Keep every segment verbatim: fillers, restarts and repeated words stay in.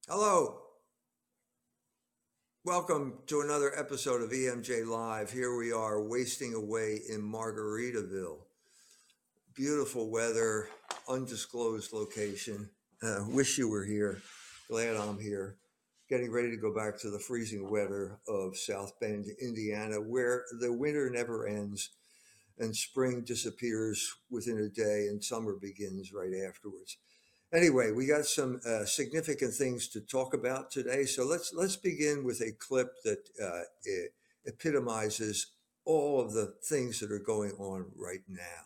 Hello, welcome to another episode of E M J Live. Here we are wasting away in Margaritaville. Beautiful weather, undisclosed location. Uh, wish you were here. Glad I'm here. Getting ready to go back to the freezing weather of South Bend, Indiana, where the winter never ends and spring disappears within a day and summer begins right afterwards. Anyway, we got some uh, significant things to talk about today. So let's let's begin with a clip that uh, e- epitomizes all of the things that are going on right now.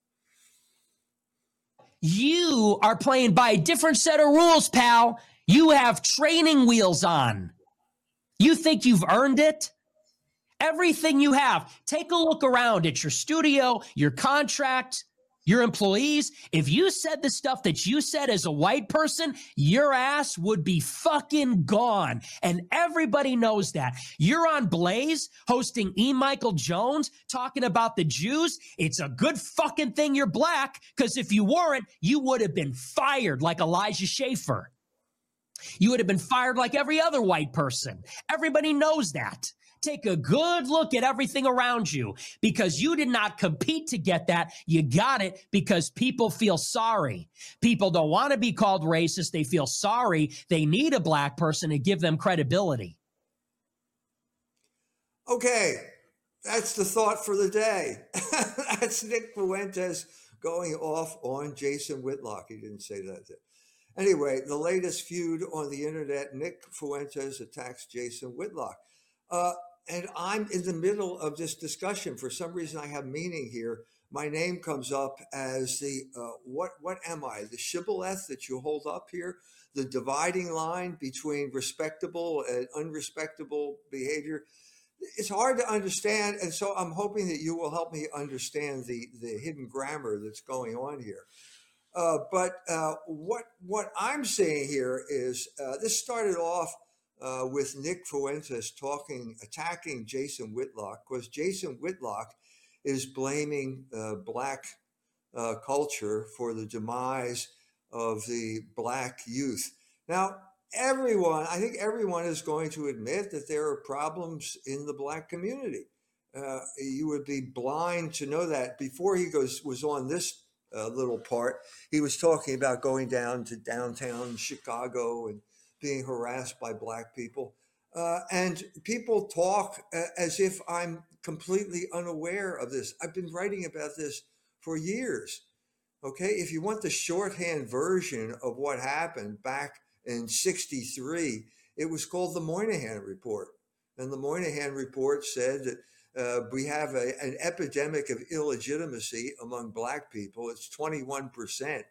You are playing by a different set of rules, pal. You have training wheels on. You think you've earned it? Everything you have. Take a look around at your studio, your contract, your employees. If you said the stuff that you said as a white person, your ass would be fucking gone. And everybody knows that. You're on Blaze hosting E. Michael Jones talking about the Jews. It's a good fucking thing you're black, because if you weren't, you would have been fired like Elijah Schaffer. You would have been fired like every other white person. Everybody knows that. Take a good look at everything around you, because you did not compete to get that. You got it because people feel sorry. People don't want to be called racist. They feel sorry. They need a black person to give them credibility. Okay, that's the thought for the day. That's Nick Fuentes going off on Jason Whitlock. He didn't say that. Anyway, the latest feud on the internet, Nick Fuentes attacks Jason Whitlock. Uh, and I'm in the middle of this discussion. For some reason, I have meaning here. My name comes up as the, uh, what, what am I? The shibboleth that you hold up here? The dividing line between respectable and unrespectable behavior. It's hard to understand. And so I'm hoping that you will help me understand the, the hidden grammar that's going on here. Uh, but uh, what what I'm saying here is uh, this started off uh, with Nick Fuentes talking, attacking Jason Whitlock, because Jason Whitlock is blaming uh, black uh, culture for the demise of the black youth. Now, everyone, I think everyone is going to admit that there are problems in the black community. Uh, you would be blind to know that. Before he goes was on this uh, little part, he was talking about going down to downtown Chicago and being harassed by black people. Uh, and people talk uh, as if I'm completely unaware of this. I've been writing about this for years. Okay, if you want the shorthand version of what happened back in sixty-three, it was called the Moynihan Report. And the Moynihan Report said that uh, we have a, an epidemic of illegitimacy among black people. It's twenty-one percent.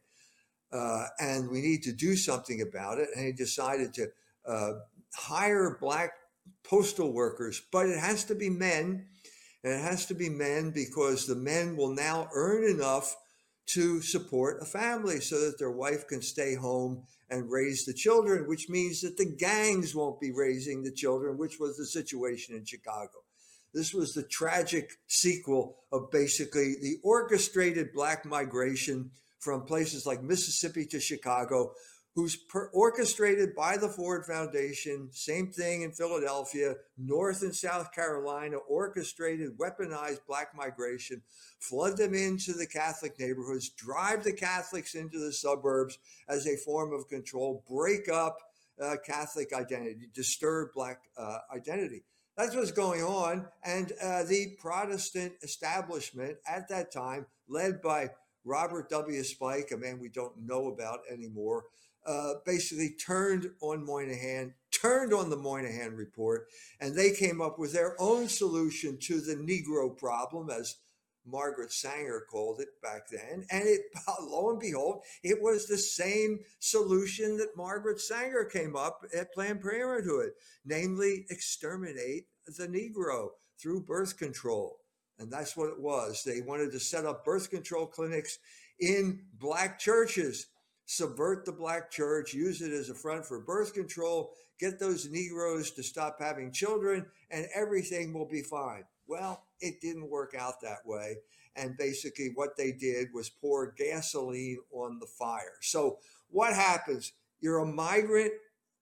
Uh, and we need to do something about it. And he decided to uh, hire black postal workers, but it has to be men. And it has to be men because the men will now earn enough to support a family so that their wife can stay home and raise the children, which means that the gangs won't be raising the children, which was the situation in Chicago. This was the tragic sequel of basically the orchestrated black migration from places like Mississippi to Chicago, who's per- orchestrated by the Ford Foundation. Same thing in Philadelphia, North and South Carolina, orchestrated, weaponized black migration, flood them into the Catholic neighborhoods, drive the Catholics into the suburbs as a form of control, break up uh, Catholic identity, disturb black uh, identity. That's what's going on. And uh, the Protestant establishment at that time, led by Robert W. Spike, a man we don't know about anymore, uh, basically turned on Moynihan, turned on the Moynihan Report, and they came up with their own solution to the Negro problem, as Margaret Sanger called it back then. And it, lo and behold, it was the same solution that Margaret Sanger came up at Planned Parenthood, namely exterminate the Negro through birth control. And that's what it was. They wanted to set up birth control clinics in black churches, subvert the black church, use it as a front for birth control, get those Negroes to stop having children, and everything will be fine. Well, it didn't work out that way. And basically what they did was pour gasoline on the fire. So what happens? You're a migrant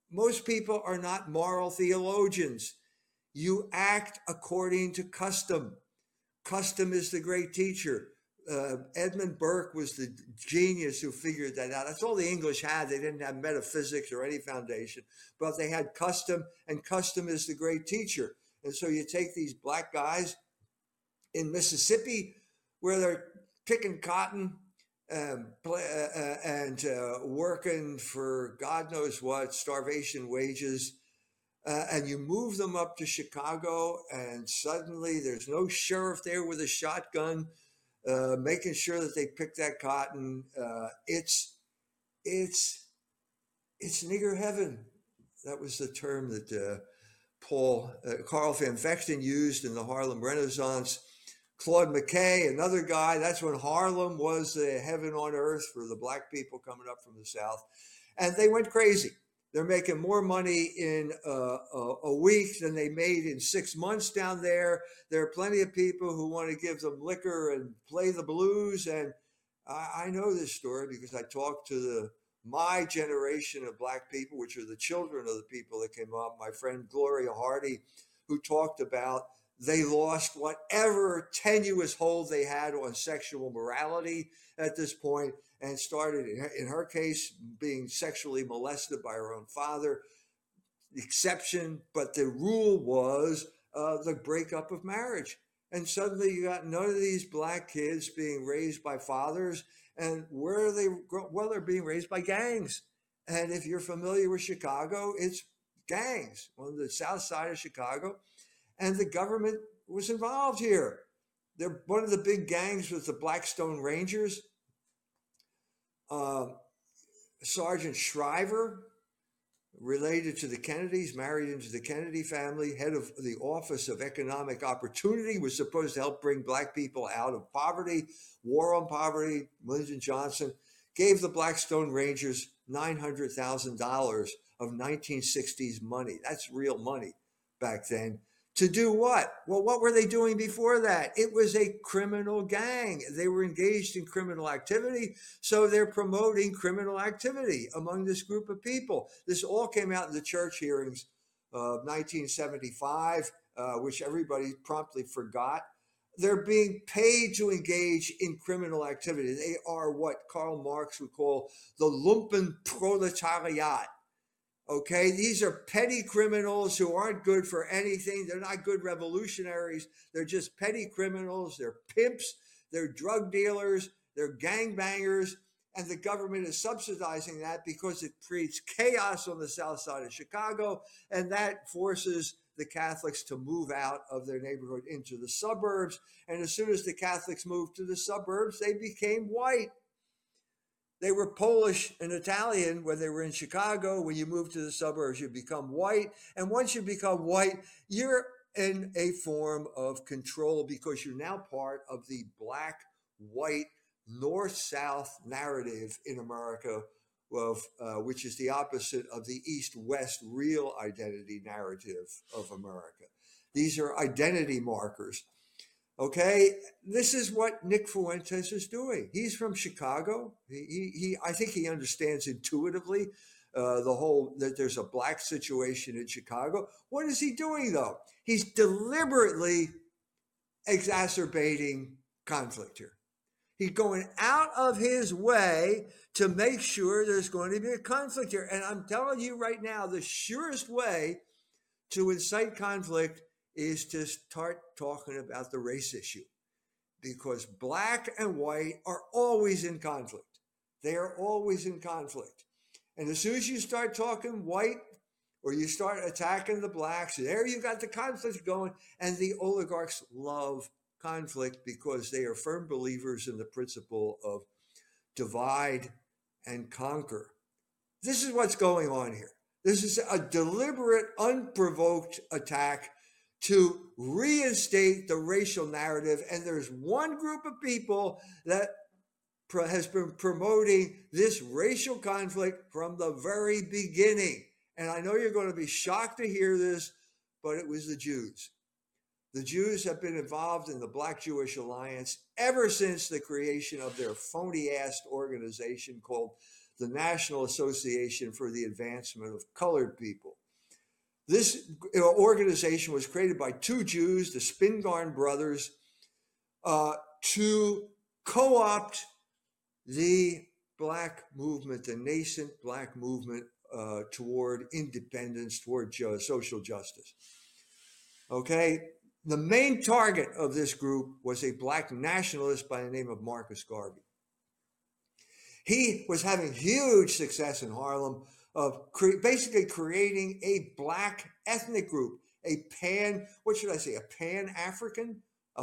most people are not moral theologians. You act according to custom. Custom is the great teacher. Uh, Edmund Burke was the genius who figured that out. That's all the English had. They didn't have metaphysics or any foundation, but they had custom, and custom is the great teacher. And so you take these black guys in Mississippi where they're picking cotton um, uh, uh, and uh, working for God knows what, starvation wages. Uh, and you move them up to Chicago, and suddenly there's no sheriff there with a shotgun, uh, making sure that they pick that cotton. Uh, it's it's it's nigger heaven. That was the term that uh, Paul uh, Carl Van Vechten used in the Harlem Renaissance. Claude McKay, another guy. That's when Harlem was the heaven on earth for the black people coming up from the South, and they went crazy. They're making more money in uh, a, a week than they made in six months down there. There are plenty of people who want to give them liquor and play the blues. And I, I know this story because I talked to the my generation of black people, which are the children of the people that came up. My friend Gloria Hardy, who talked about they lost whatever tenuous hold they had on sexual morality at this point, and started, in her case, being sexually molested by her own father. Exception, but the rule was uh, the breakup of marriage. And suddenly you got none of these black kids being raised by fathers. And where are they? Well, they're being raised by gangs. And if you're familiar with Chicago, it's gangs on the south side of Chicago. And the government was involved here. They're, one of the big gangs was the Blackstone Rangers. Uh, Sergeant Shriver, related to the Kennedys, married into the Kennedy family, head of the Office of Economic Opportunity, was supposed to help bring black people out of poverty, war on poverty. Lyndon Johnson gave the Blackstone Rangers nine hundred thousand dollars of nineteen sixties money. That's real money back then. To do what? Well, what were they doing before that? It was a criminal gang. They were engaged in criminal activity, so they're promoting criminal activity among this group of people. This all came out in the church hearings of nineteen seventy-five, uh, which everybody promptly forgot. They're being paid to engage in criminal activity. They are what Karl Marx would call the lumpen proletariat. Okay, these are petty criminals who aren't good for anything. They're not good revolutionaries. They're just petty criminals. They're pimps. They're drug dealers. They're gangbangers. And the government is subsidizing that because it creates chaos on the south side of Chicago. And that forces the Catholics to move out of their neighborhood into the suburbs. And as soon as the Catholics moved to the suburbs, they became white. They were Polish and Italian when they were in Chicago. When you move to the suburbs, you become white. And once you become white, you're in a form of control because you're now part of the black-white north-south narrative in America, of, uh, which is the opposite of the east-west real identity narrative of America. These are identity markers. Okay, this is what Nick Fuentes is doing. He's from Chicago. He, he, he I think he understands intuitively uh, the whole, that there's a black situation in Chicago. What is he doing though? He's deliberately exacerbating conflict here. He's going out of his way to make sure there's going to be a conflict here. And I'm telling you right now, the surest way to incite conflict is to start talking about the race issue, because black and white are always in conflict. They are always in conflict. And as soon as you start talking white or you start attacking the blacks, there you got the conflict going. And the oligarchs love conflict because they are firm believers in the principle of divide and conquer. This is what's going on here. This is a deliberate, unprovoked attack to reinstate the racial narrative. And there's one group of people that has been promoting this racial conflict from the very beginning. And I know you're going to be shocked to hear this, but it was the Jews. The Jews have been involved in the Black Jewish Alliance ever since the creation of their phony-ass organization called the National Association for the Advancement of Colored People. This organization was created by two Jews, the Spingarn brothers, uh, to co-opt the black movement, the nascent black movement uh, toward independence, toward ju- social justice. Okay, the main target of this group was a black nationalist by the name of Marcus Garvey. He was having huge success in Harlem of cre- basically creating a black ethnic group, a pan, what should I say, a pan-African, a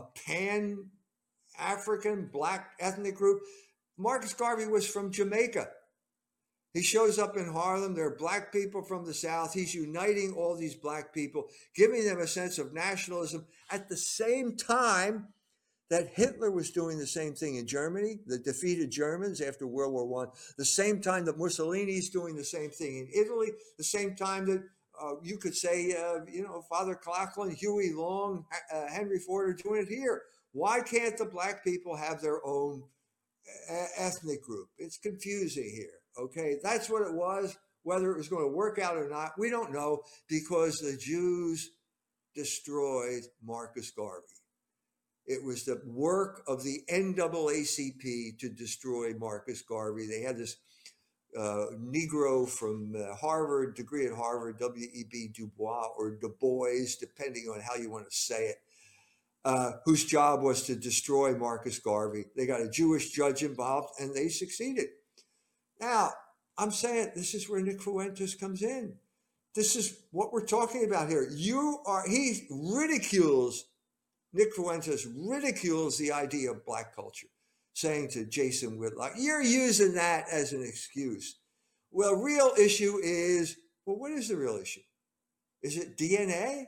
pan-African black ethnic group. Marcus Garvey was from Jamaica. He shows up in Harlem. There are black people from the South. He's uniting all these black people, giving them a sense of nationalism at the same time that Hitler was doing the same thing in Germany, the defeated Germans after World War One, the same time that Mussolini's doing the same thing in Italy, the same time that uh, you could say, uh, you know, Father Claflin, Huey Long, uh, Henry Ford are doing it here. Why can't the black people have their own uh, ethnic group? It's confusing here, okay? That's what it was. Whether it was going to work out or not, we don't know, because the Jews destroyed Marcus Garvey. It was the work of the N double A C P to destroy Marcus Garvey. They had this uh, Negro from uh, Harvard, degree at Harvard, W E B Du Bois or Du Bois, depending on how you want to say it, uh, whose job was to destroy Marcus Garvey. They got a Jewish judge involved, and they succeeded. Now, I'm saying this is where Nick Fuentes comes in. This is what we're talking about here. You are, he ridicules Nick Fuentes ridicules the idea of black culture, saying to Jason Whitlock, you're using that as an excuse. Well, real issue is, well, what is the real issue? Is it D N A?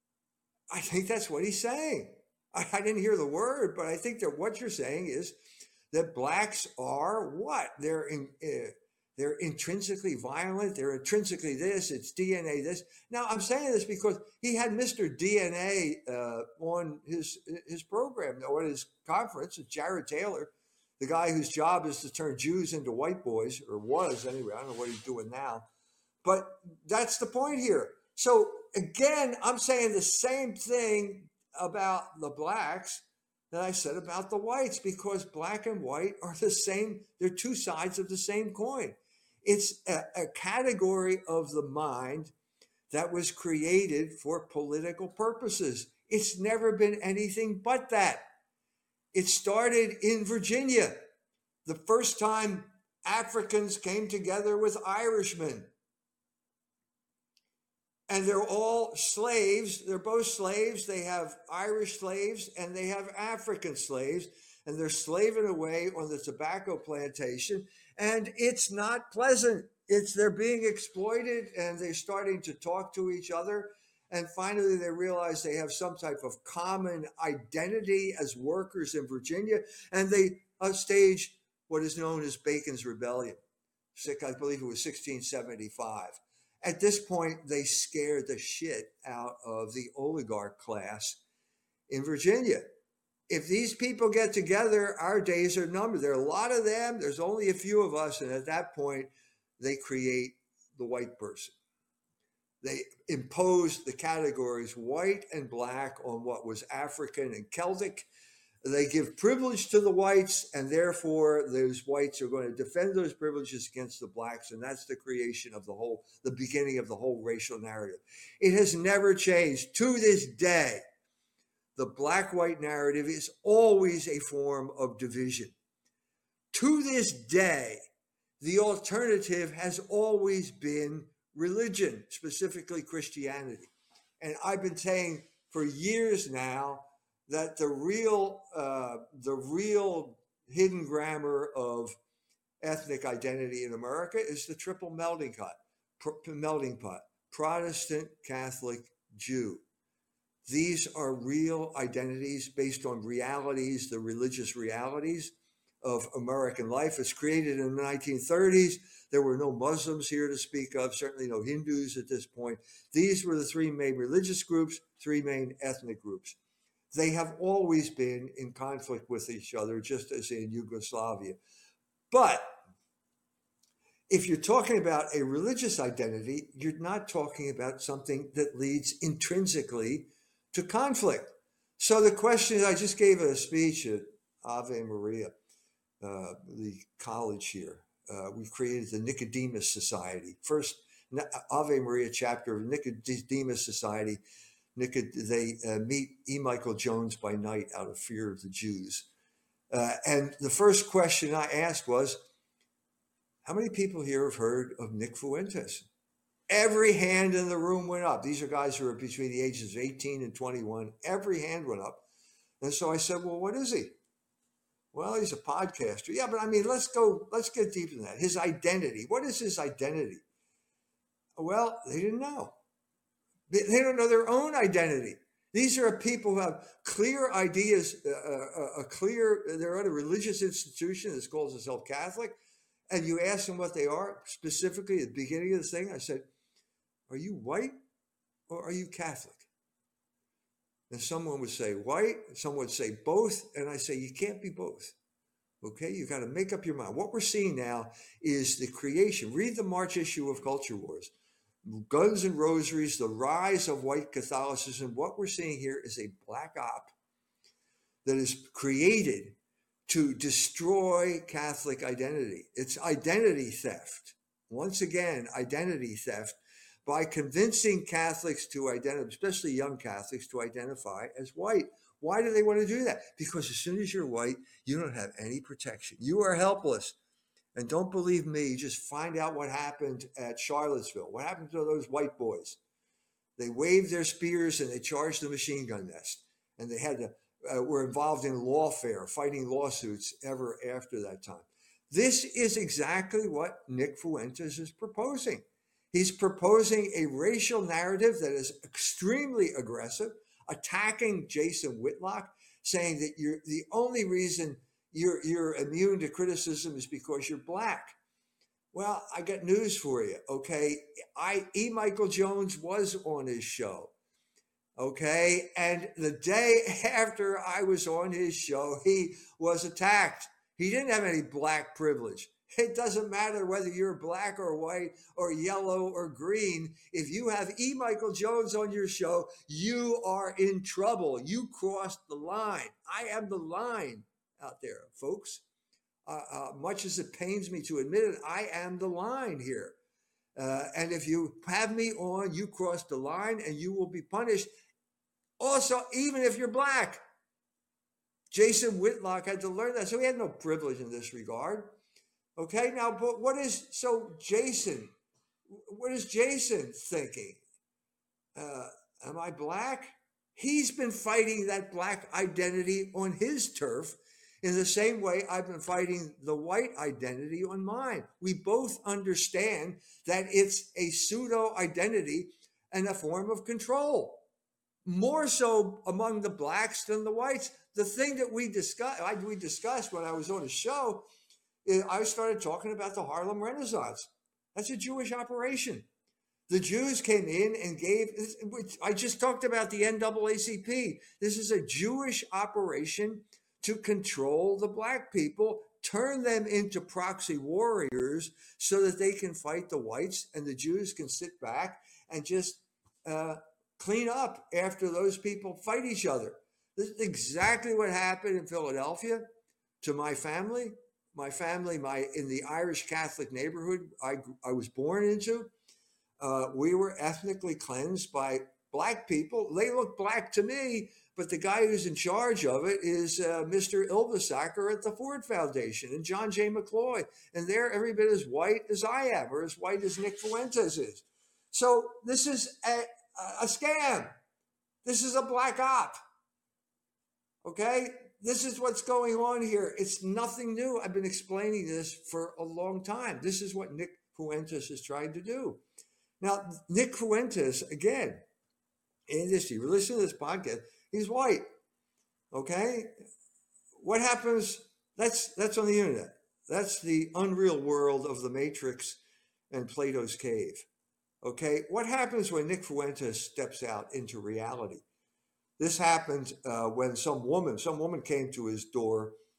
I think that's what he's saying. I, I didn't hear the word, but I think that what you're saying is that blacks are what? They're in, uh, they're intrinsically violent. They're intrinsically this. It's D N A this. Now, I'm saying this because he had Mister D N A uh, on his his program, or his conference. It's Jared Taylor, the guy whose job is to turn Jews into white boys, or was anyway. I don't know what he's doing now. But that's the point here. So, again, I'm saying the same thing about the blacks that I said about the whites, because black and white are the same. They're two sides of the same coin. It's a, a category of the mind that was created for political purposes. It's never been anything but that. It started in Virginia, the first time Africans came together with Irishmen. And they're all slaves. They're both slaves. They have Irish slaves and they have African slaves. And they're slaving away on the tobacco plantation. And it's not pleasant. It's they're being exploited, and they're starting to talk to each other. And finally, they realize they have some type of common identity as workers in Virginia. And they uh, stage what is known as Bacon's Rebellion. I believe it was sixteen seventy-five. At this point, they scared the shit out of the oligarch class in Virginia. If these people get together, our days are numbered. There are a lot of them. There's only a few of us. And at that point, they create the white person. They impose the categories white and black on what was African and Celtic. They give privilege to the whites, and therefore those whites are going to defend those privileges against the blacks. And that's the creation of the whole, the beginning of the whole racial narrative. It has never changed. To this day, the black-white narrative is always a form of division. To this day, the alternative has always been religion, specifically Christianity. And I've been saying for years now that the real, uh, the real hidden grammar of ethnic identity in America is the triple melting pot, pr- melting pot, Protestant, Catholic, Jew. These are real identities based on realities, the religious realities of American life. It's created in the nineteen thirties. There were no Muslims here to speak of, certainly no Hindus at this point. These were the three main religious groups, three main ethnic groups. They have always been in conflict with each other, just as in Yugoslavia. But if you're talking about a religious identity, you're not talking about something that leads intrinsically to conflict. So the question is, I just gave a speech at Ave Maria, uh, the college here. Uh, we've created the Nicodemus Society. First, Ave Maria chapter of Nicodemus Society. Nicod- they uh, meet E. Michael Jones by night out of fear of the Jews. Uh, and the first question I asked was, how many people here have heard of Nick Fuentes? Every hand in the room went up. These are guys who are between the ages of eighteen and twenty-one. Every hand went up. And so I said, well, what is he? Well, he's a podcaster. Yeah, but I mean, let's go, let's get deep in that. His identity. What is his identity? Well, they didn't know. They, they don't know their own identity. These are people who have clear ideas, uh, a clear, they're at a religious institution that calls itself Catholic. And you ask them what they are, specifically at the beginning of this thing, I said, are you white or are you Catholic? And someone would say white, someone would say both. And I say, you can't be both. Okay, you got to make up your mind. What we're seeing now is the creation. Read the March issue of Culture Wars. Guns and Rosaries, the rise of white Catholicism. What we're seeing here is a black op that is created to destroy Catholic identity. It's identity theft. Once again, identity theft by convincing Catholics to identify, especially young Catholics, to identify as white. Why do they want to do that? Because as soon as you're white, you don't have any protection. You are helpless. And don't believe me, just find out what happened at Charlottesville. What happened to those white boys? They waved their spears and they charged the machine gun nest. And they had to Uh, were involved in lawfare, fighting lawsuits ever after that time. This is exactly what Nick Fuentes is proposing. He's proposing a racial narrative that is extremely aggressive, attacking Jason Whitlock, saying that you're the only reason you're you're immune to criticism is because you're black. Well, I got news for you. Okay, I E. Michael Jones was on his show. Okay. And the day after I was on his show, he was attacked. He didn't have any black privilege. It doesn't matter whether you're black or white or yellow or green. If you have E. Michael Jones on your show, you are in trouble. You crossed the line. I am the line out there, folks. Uh, uh, much as it pains me to admit it, I am the line here. Uh, and if you have me on, you cross the line and you will be punished. Also, even if you're black. Jason Whitlock had to learn that. So he had no privilege in this regard. Okay, now, but what is, so Jason, what is Jason thinking? Uh, am I black? He's been fighting that black identity on his turf in the same way I've been fighting the white identity on mine. We both understand that it's a pseudo identity and a form of control. More so among the blacks than the whites. The thing that we discussed, I, we discussed when I was on a show, is I started talking about the Harlem Renaissance. That's a Jewish operation. The Jews came in and gave, I just talked about the N double A C P. This is a Jewish operation to control the black people, turn them into proxy warriors so that they can fight the whites and the Jews can sit back and just uh, clean up after those people fight each other. This is exactly what happened in Philadelphia to my family. My family, my in the Irish Catholic neighborhood I, I was born into, uh, we were ethnically cleansed by black people. They look black to me, but the guy who's in charge of it is uh, Mister Ilvasacker at the Ford Foundation and John J. McCloy. And they're every bit as white as I am, or as white as Nick Fuentes is. So this is a, a scam. This is a black op. Okay? This is what's going on here. It's nothing new. I've been explaining this for a long time. This is what Nick Fuentes is trying to do. Now, Nick Fuentes, again, in this, you listen to this podcast, he's white. Okay? What happens? That's that's on the internet. That's the unreal world of the Matrix and Plato's cave. Okay? What happens when Nick Fuentes steps out into reality? This happened uh, when some woman, some woman came to his door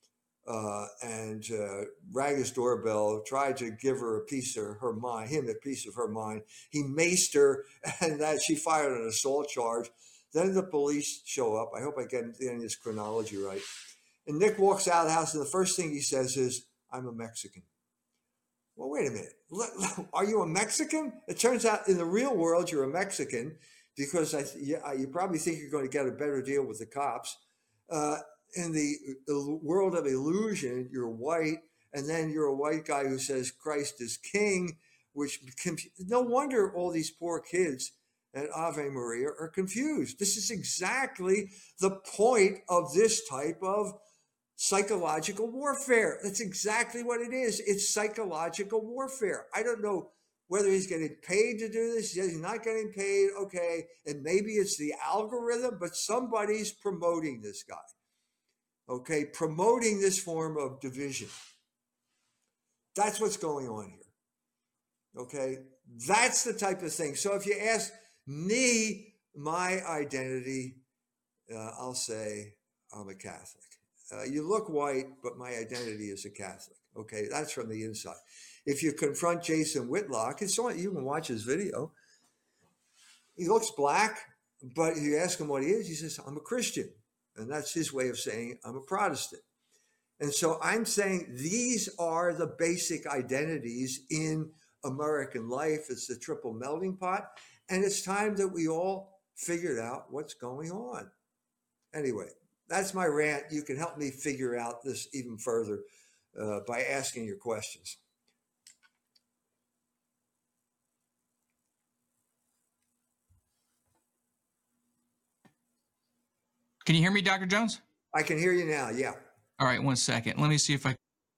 uh, and uh, rang his doorbell, tried to give her a piece of her mind, him a piece of her mind. He maced her, and that she fired an assault charge. Then the police show up. I hope I get getting this chronology right. And Nick walks out of the house, and the first thing he says is, "I'm a Mexican." Well, wait a minute. Are you a Mexican? It turns out in the real world, you're a Mexican because I, you, you probably think you're going to get a better deal with the cops. Uh, in the, the world of illusion, you're white, and then you're a white guy who says Christ is king, which no wonder all these poor kids at Ave Maria are confused. This is exactly the point of this type of psychological warfare. That's exactly what it is. It's psychological warfare. I don't know whether he's getting paid to do this. He's not getting paid. Okay. And maybe it's the algorithm, but somebody's promoting this guy. Okay. Promoting this form of division. That's what's going on here. Okay. That's the type of thing. So if you ask me my identity, uh, I'll say I'm a Catholic. Uh, you look white, but my identity is a Catholic. Okay, that's from the inside. If you confront Jason Whitlock, it's on, you can watch his video. He looks black, but you ask him what he is, he says, "I'm a Christian." And that's his way of saying, "I'm a Protestant." And so I'm saying these are the basic identities in American life. It's the triple melting pot. And it's time that we all figured out what's going on. Anyway. That's my rant. You can help me figure out this even further uh, by asking your questions. Can you hear me, Doctor Jones? I can hear you now, yeah. All right, one second. Let me see if I...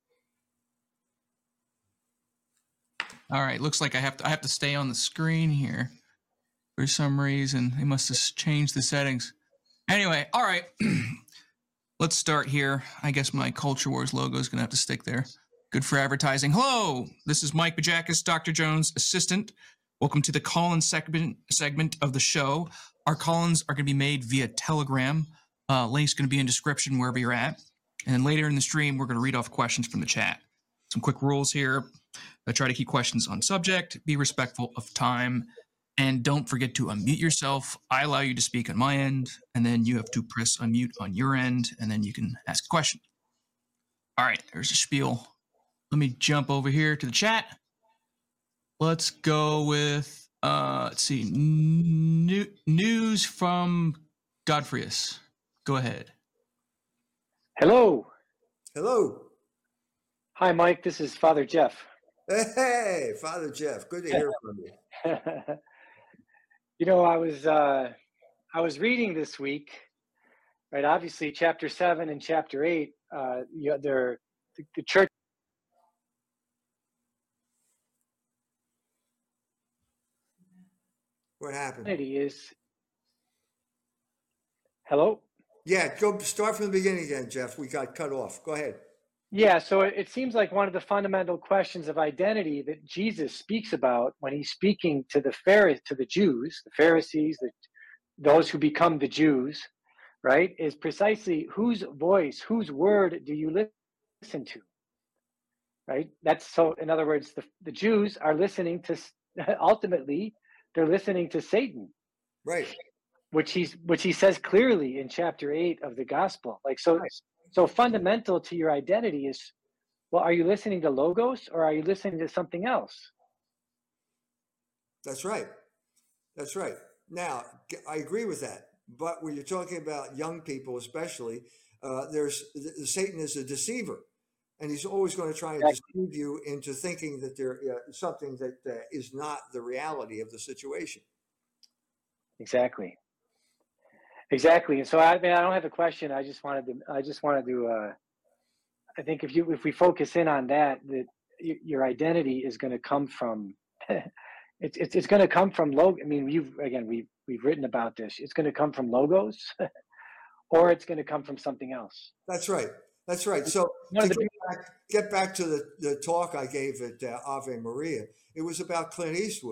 All right, looks like I have to I have to stay on the screen here. For some reason, they must have changed the settings. Anyway, all right. Let's start here. I guess my Culture Wars logo is going to have to stick there. Good for advertising. Hello, this is Mike Bajakis, Doctor Jones' assistant. Welcome to the call-in segment, segment of the show. Our call-ins are going to be made via Telegram. Uh, link's going to be in description wherever you're at. And then later in the stream, we're going to read off questions from the chat. Some quick rules here. I try to keep questions on subject, be respectful of time, and don't forget to unmute yourself. I allow you to speak on my end, and then you have to press unmute on your end, and then you can ask a question. All right, there's a spiel. Let me jump over here to the chat. Let's go with, uh, let's see, new, news from Godfrius. Go ahead. Hello. Hello. Hi, Mike. This is Father Jeff. Hey, Father Jeff. Good to hear from you. You know, I was uh, I was reading this week, right? Obviously, chapter seven and chapter eight. Uh, you know, they're the, the church. What happened? Is hello. Yeah, go start from the beginning again, Jeff. We got cut off. Go ahead. Yeah, so it, it seems like one of the fundamental questions of identity that Jesus speaks about when he's speaking to the Pharisees, to the Jews, the Pharisees, the, those who become the Jews, right, is precisely whose voice, whose word do you listen to, right? That's so, in other words, the, the Jews are listening to, ultimately, they're listening to Satan. Right. Which he's which he says clearly in chapter eight of the gospel. Like so so fundamental to your identity is, well, are you listening to Logos or are you listening to something else? That's right. That's right. Now, I agree with that. But when you're talking about young people, especially, uh, there's Satan is a deceiver, and he's always going to try and deceive you into thinking that there uh, something that uh, is not the reality of the situation. Exactly. Exactly. And so I mean, I don't have a question. I just wanted to, I just wanted to, uh, I think if you, if we focus in on that, that y- your identity is going to come from, it's, it's, it's going to come from log. I mean, you've, again, we've, we've written about this. It's going to come from Logos or it's going to come from something else. That's right. That's right. So to get back, get back to the, the talk I gave at uh, Ave Maria, it was about Clint Eastwood.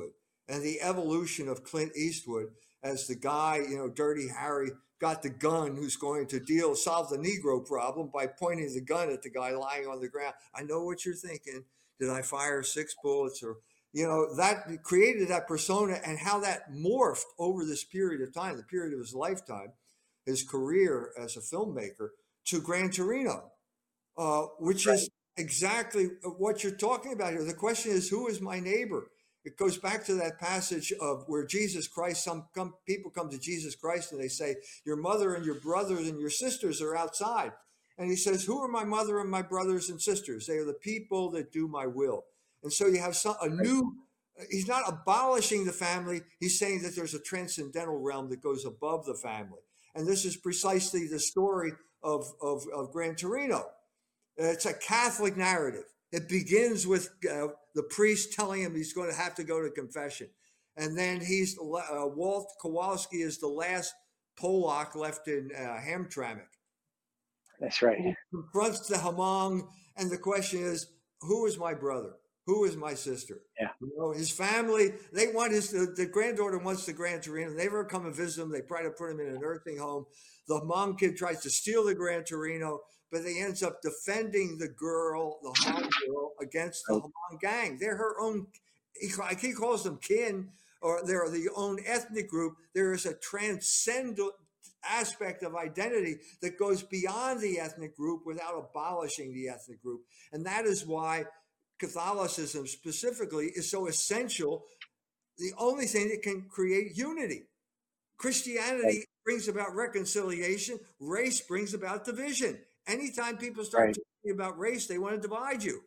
and the evolution of Clint Eastwood as the guy, you know, Dirty Harry got the gun who's going to deal, solve the Negro problem by pointing the gun at the guy lying on the ground. I know what you're thinking. Did I fire six bullets? Or, you know, that created that persona, and how that morphed over this period of time, the period of his lifetime, his career as a filmmaker, to Gran Torino, uh, which right. is exactly what you're talking about here. The question is, who is my neighbor? It goes back to that passage of where Jesus Christ, some come, people come to Jesus Christ and they say, your mother and your brothers and your sisters are outside. And he says, who are my mother and my brothers and sisters? They are the people that do my will. And so you have some, a new, he's not abolishing the family. He's saying that there's a transcendental realm that goes above the family. And this is precisely the story of, of, of Gran Torino. It's a Catholic narrative. It begins with uh, the priest telling him he's going to have to go to confession. And then he's, uh, Walt Kowalski is the last Polak left in uh, Hamtramck. That's right. He confronts the Hmong, and the question is, who is my brother? Who is my sister? Yeah. You know, his family, they want his, the, the granddaughter wants the Gran Torino. They never come and visit him. They try to put him in a nursing home. The Hmong kid tries to steal the Gran Torino, but they ends up defending the girl, the Hmong girl, against the Hmong gang. They're her own, he, he calls them kin, or they're the own ethnic group. There is a transcendent aspect of identity that goes beyond the ethnic group without abolishing the ethnic group. And that is why Catholicism specifically is so essential, the only thing that can create unity. Christianity right. brings about reconciliation. Race brings about division. Anytime people start right. talking about race, they want to divide you.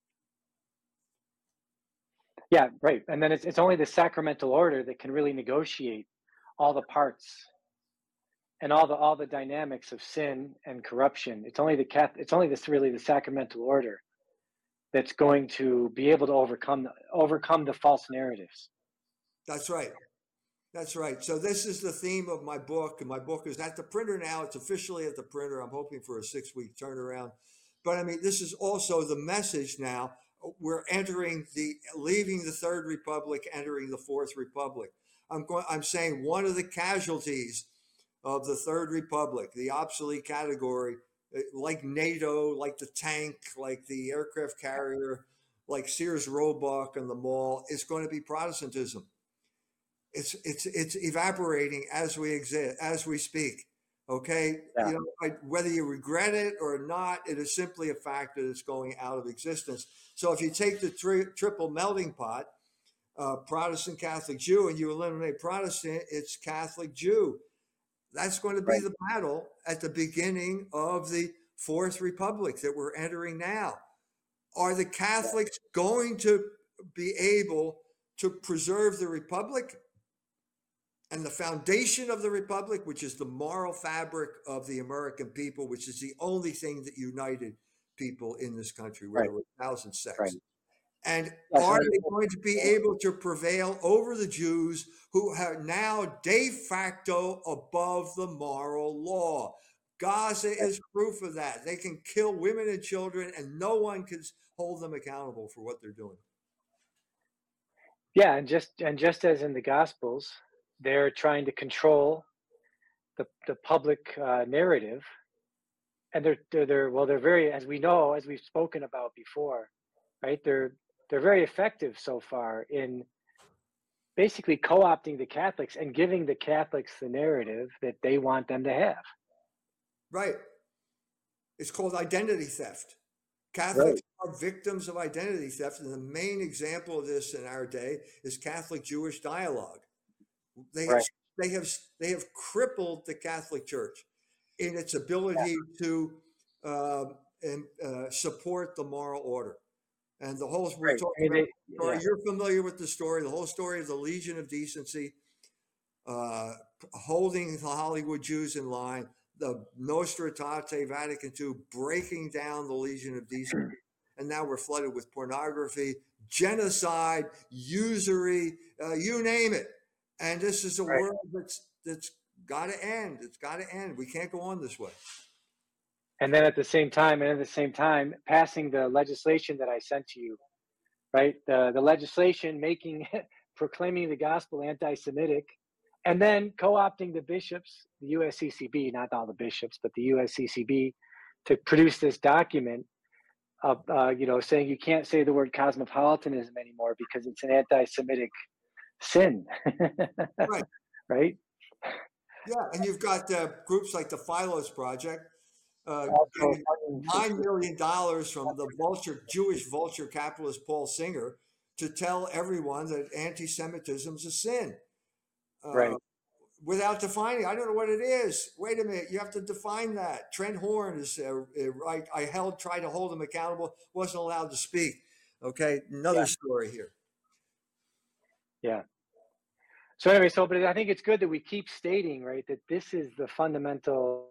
Yeah, right. And then it's it's only the sacramental order that can really negotiate all the parts and all the all the dynamics of sin and corruption. It's only the Catholic, it's only this really the sacramental order that's going to be able to overcome overcome the false narratives. That's right. That's right. So this is the theme of my book. And my book is at the printer now. It's officially at the printer. I'm hoping for a six-week turnaround. But I mean, this is also the message now. We're entering the, leaving the Third Republic, entering the Fourth Republic. I'm going, I'm saying one of the casualties of the Third Republic, the obsolete category, like NATO, like the tank, like the aircraft carrier, like Sears Roebuck and the mall, is going to be Protestantism. It's it's it's evaporating as we exist, as we speak. Okay, yeah. you know, I, whether you regret it or not, it is simply a fact that it's going out of existence. So if you take the tri- triple melting pot, uh, Protestant, Catholic, Jew, and you eliminate Protestant, it's Catholic, Jew. That's going to be right. the battle at the beginning of the Fourth Republic that we're entering now. Are the Catholics yeah. going to be able to preserve the Republic and the foundation of the Republic, which is the moral fabric of the American people, which is the only thing that united people in this country, where right. there were thousand sects? Right. And That's are right. they going to be able to prevail over the Jews, who are now de facto above the moral law? Gaza is proof of that. They can kill women and children, and no one can hold them accountable for what they're doing. Yeah, and just and just as in the Gospels, they're trying to control the the public uh, narrative, and they're, they're they're well, they're very, as we know, as we've spoken about before, right? They're they're very effective so far in basically co-opting the Catholics and giving the Catholics the narrative that they want them to have. Right. It's called identity theft. Catholics right. are victims of identity theft, and the main example of this in our day is Catholic-Jewish dialogue. They right. have, they have they have crippled the Catholic Church in its ability yeah. to uh, and, uh, support the moral order. And the whole we're right. talking I mean, about. they, Story. yeah. You're familiar with the story. The whole story of the Legion of Decency, uh, holding the Hollywood Jews in line. The Nostra Aetate, Vatican Two, breaking down the Legion of Decency. And now we're flooded with pornography, genocide, usury, uh, you name it. And this is a right. world that's that's got to end. It's got to end. We can't go on this way. And then at the same time, and at the same time, passing the legislation that I sent to you, right? The the legislation making proclaiming the gospel anti-Semitic, and then co-opting the bishops, the U S C C B, not all the bishops, but the U S C C B, to produce this document of, uh, you know, saying you can't say the word cosmopolitanism anymore because it's an anti-Semitic sin. Right. Right? Yeah, and you've got uh, groups like the Philos Project, uh, Also, getting nine million dollars from the vulture, Jewish vulture capitalist Paul Singer to tell everyone that anti-Semitism is a sin. Uh, right. Without defining, I don't know what it is. Wait a minute, you have to define that. Trent Horn is uh, right. I held, tried to hold him accountable, wasn't allowed to speak. Okay, another Yeah. story here. Yeah. So anyway, so but I think it's good that we keep stating, right, that this is the fundamental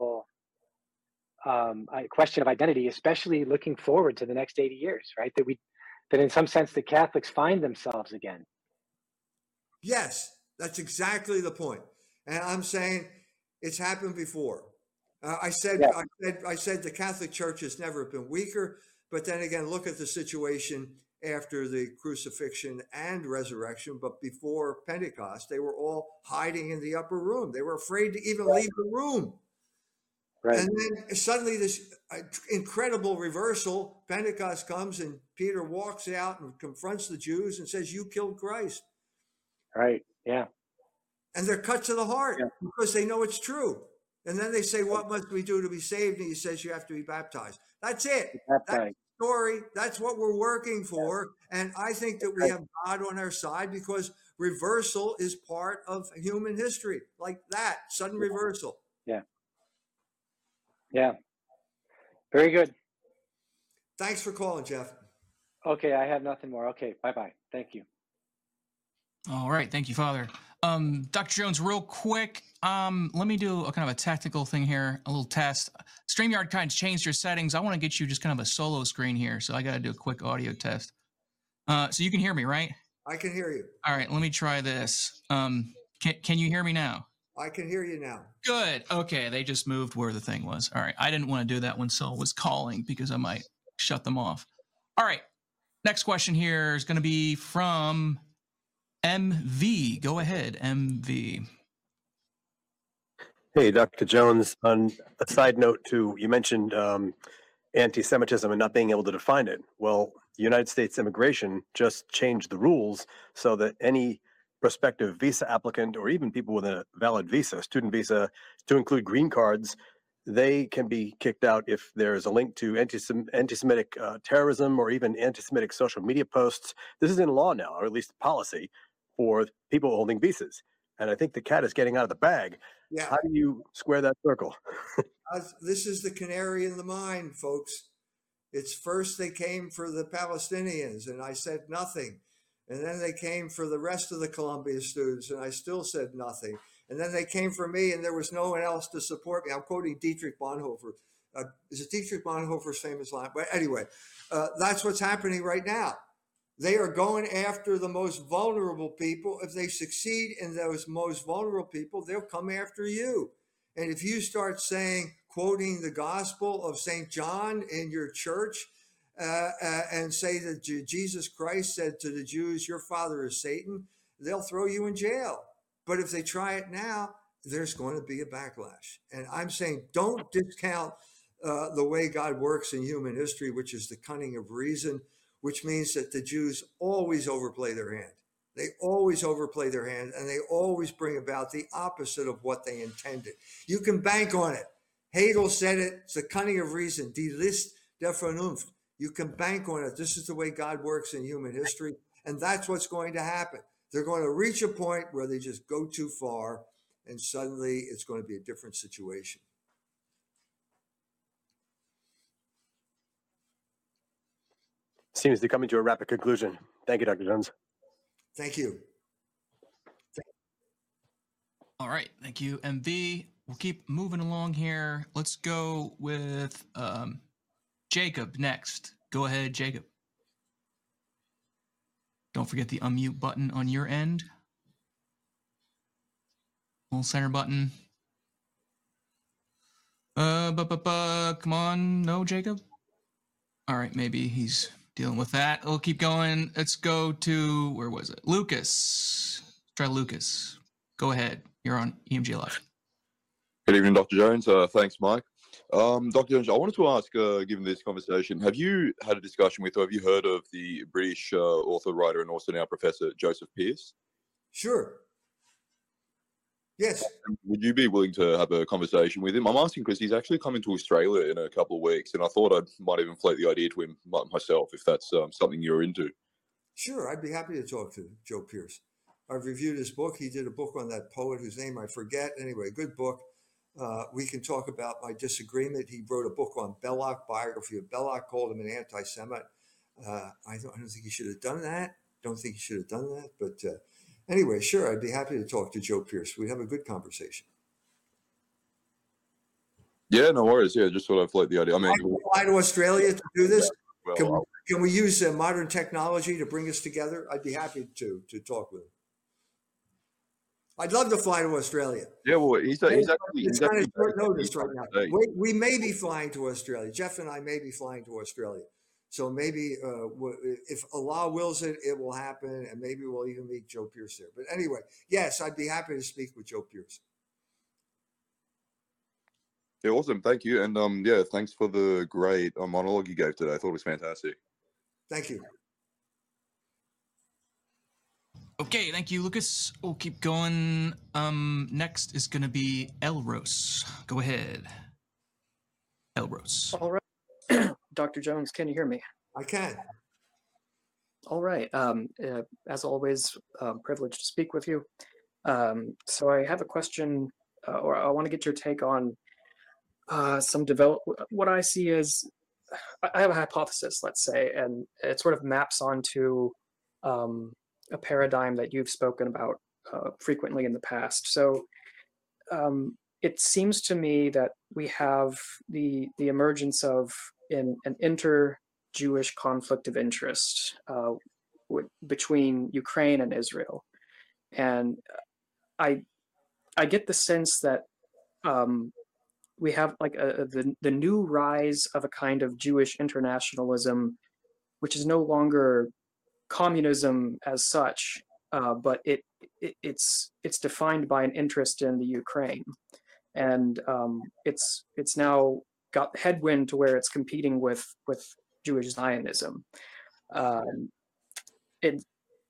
um, question of identity, especially looking forward to the next eighty years, right? That we, that in some sense, the Catholics find themselves again. Yes, that's exactly the point. And I'm saying it's happened before. Uh, I said, Yeah. I said, I said the Catholic Church has never been weaker. But then again, look at the situation after the crucifixion and resurrection. But before Pentecost, they were all hiding in the upper room. They were afraid to even leave the room. Right. And then suddenly this uh, incredible reversal, Pentecost comes and Peter walks out and confronts the Jews and says, "You killed Christ." Right. Yeah. And they're cut to the heart Yeah. because they know it's true. And then they say, "What must we do to be saved?" And he says, "You have to be baptized." That's it. That's Baptized. the story. That's what we're working for. And I think that we Right. have God on our side because reversal is part of human history, like that, sudden reversal. Yeah. Yeah. Very good. Thanks for calling, Jeff. Okay, I have nothing more. Okay, bye-bye. Thank you. All right, thank you, Father. Um, Doctor Jones, real quick, um, let me do a kind of a tactical thing here, a little test. StreamYard kind of changed your settings. I want to get you just kind of a solo screen here, so I got to do a quick audio test. Uh, so you can hear me, right? I can hear you. All right, let me try this. Um, can, can you hear me now? I can hear you now. Good. Okay, they just moved where the thing was. All right, I didn't want to do that when Sol was calling because I might shut them off. All right, next question here is going to be from M V. Go ahead, M V. Hey, Doctor Jones. On a side note, too, you mentioned um, anti-Semitism and not being able to define it. Well, United States immigration just changed the rules so that any prospective visa applicant or even people with a valid visa, student visa, to include green cards, they can be kicked out if there's a link to anti-Sem- anti-Semitic uh, terrorism or even anti-Semitic social media posts. This is in law now, or at least policy, for people holding visas. And I think the cat is getting out of the bag. Yeah. How do you square that circle? Uh, this is the canary in the mine, folks. It's first they came for the Palestinians, and I said nothing. And then they came for the rest of the Columbia students, and I still said nothing. And then they came for me, and there was no one else to support me. I'm quoting Dietrich Bonhoeffer. Uh, is it Dietrich Bonhoeffer's famous line? But anyway, uh, that's what's happening right now. They are going after the most vulnerable people. If they succeed in those most vulnerable people, they'll come after you. And if you start saying, quoting the gospel of Saint John in your church, uh, uh, and say that J- Jesus Christ said to the Jews, "Your father is Satan," they'll throw you in jail. But if they try it now, there's going to be a backlash. And I'm saying, don't discount uh, the way God works in human history, which is the cunning of reason, which means that the Jews always overplay their hand. They always overplay their hand, and they always bring about the opposite of what they intended. You can bank on it. Hegel said it. It's the cunning of reason. Die List der Vernunft. You can bank on it. This is the way God works in human history, and that's what's going to happen. They're going to reach a point where they just go too far, and suddenly it's going to be a different situation. Seems to be coming to a rapid conclusion. Thank you, Doctor Jones. Thank you. All right, thank you, M V. We'll keep moving along here. Let's go with um, Jacob next. Go ahead, Jacob. Don't forget the unmute button on your end. Little center button. Uh, bu- bu- bu- come on, no, Jacob. All right, maybe he's dealing with that. We'll keep going. Let's go to, where was it? Lucas. Let's try Lucas. Go ahead. You're on E M G Live. Good evening, Doctor Jones. Uh, thanks, Mike. Um, Doctor Jones, I wanted to ask, uh, given this conversation, have you had a discussion with, or have you heard of the British uh, author, writer, and also now Professor Joseph Pearce? Sure. Yes. Would you be willing to have a conversation with him? I'm asking because he's actually coming to Australia in a couple of weeks, and I thought I might even float the idea to him myself, if that's um, something you're into. Sure, I'd be happy to talk to Joe Pearce. I've reviewed his book. He did a book on that poet whose name I forget. Anyway, good book. Uh, we can talk about my disagreement. He wrote a book on Belloc, biography of Belloc, called him an anti-Semite. Uh, I, don't, I don't think he should have done that. Don't think he should have done that. But uh, anyway, sure, I'd be happy to talk to Joe Pearce. We'd have a good conversation. Yeah, no worries. Yeah, just sort of float the idea. I mean, I fly to Australia to do this. well, Can we, can we use uh, modern technology to bring us together? I'd be happy to to talk with him. I'd love to fly to Australia. Yeah, well, he's, he's actually... It's he's kind actually of short notice right now. today. We, we may be flying to Australia. Jeff and I may be flying to Australia. So maybe uh, if Allah wills it, it will happen, and maybe we'll even meet Joe Pearce there. But anyway, yes, I'd be happy to speak with Joe Pearce. Yeah, awesome. Thank you. And um, yeah, thanks for the great uh, monologue you gave today. I thought it was fantastic. Thank you. Okay, thank you, Lucas. We'll keep going. Um, next is going to be Elros. Go ahead. Elros. All right. Doctor Jones, can you hear me? I can. All right. Um, uh, as always, um, privileged to speak with you. Um, so I have a question, uh, or I want to get your take on uh, some develop. What I see is, I have a hypothesis, let's say, and it sort of maps onto um, a paradigm that you've spoken about uh, frequently in the past. So um, it seems to me that we have the the emergence of in, an inter-Jewish conflict of interest uh, w- between Ukraine and Israel, and I I get the sense that um, we have like a, a, the the new rise of a kind of Jewish internationalism, which is no longer communism as such, uh, but it, it it's it's defined by an interest in the Ukraine, and um, it's it's now got headwind to where it's competing with with Jewish Zionism. Um, it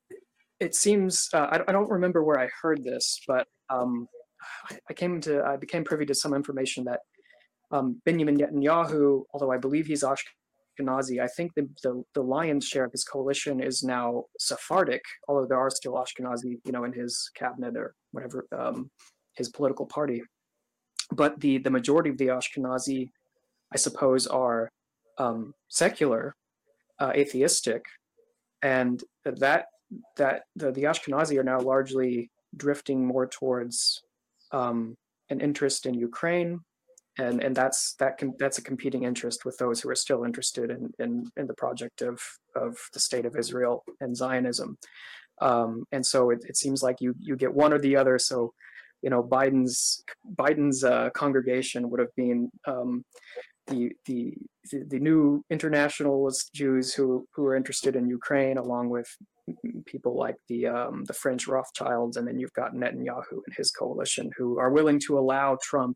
it seems uh, I, I don't remember where I heard this, but um, I came to I became privy to some information that um, Benjamin Netanyahu, although I believe he's Ashkenazi, I think the, the the lion's share of his coalition is now Sephardic, although there are still Ashkenazi, you know, in his cabinet or whatever, um, his political party. But the the majority of the Ashkenazi, I suppose, are um, secular, uh, atheistic, and that that the, the Ashkenazi are now largely drifting more towards um, an interest in Ukraine, and and that's that can that's a competing interest with those who are still interested in in, in the project of of the state of Israel and Zionism. Um, and so it, it seems like you you get one or the other. So, you know, Biden's Biden's uh, congregation would have been um, the the the new internationalist Jews who who are interested in Ukraine, along with people like the um, the French Rothschilds, and then you've got Netanyahu and his coalition who are willing to allow Trump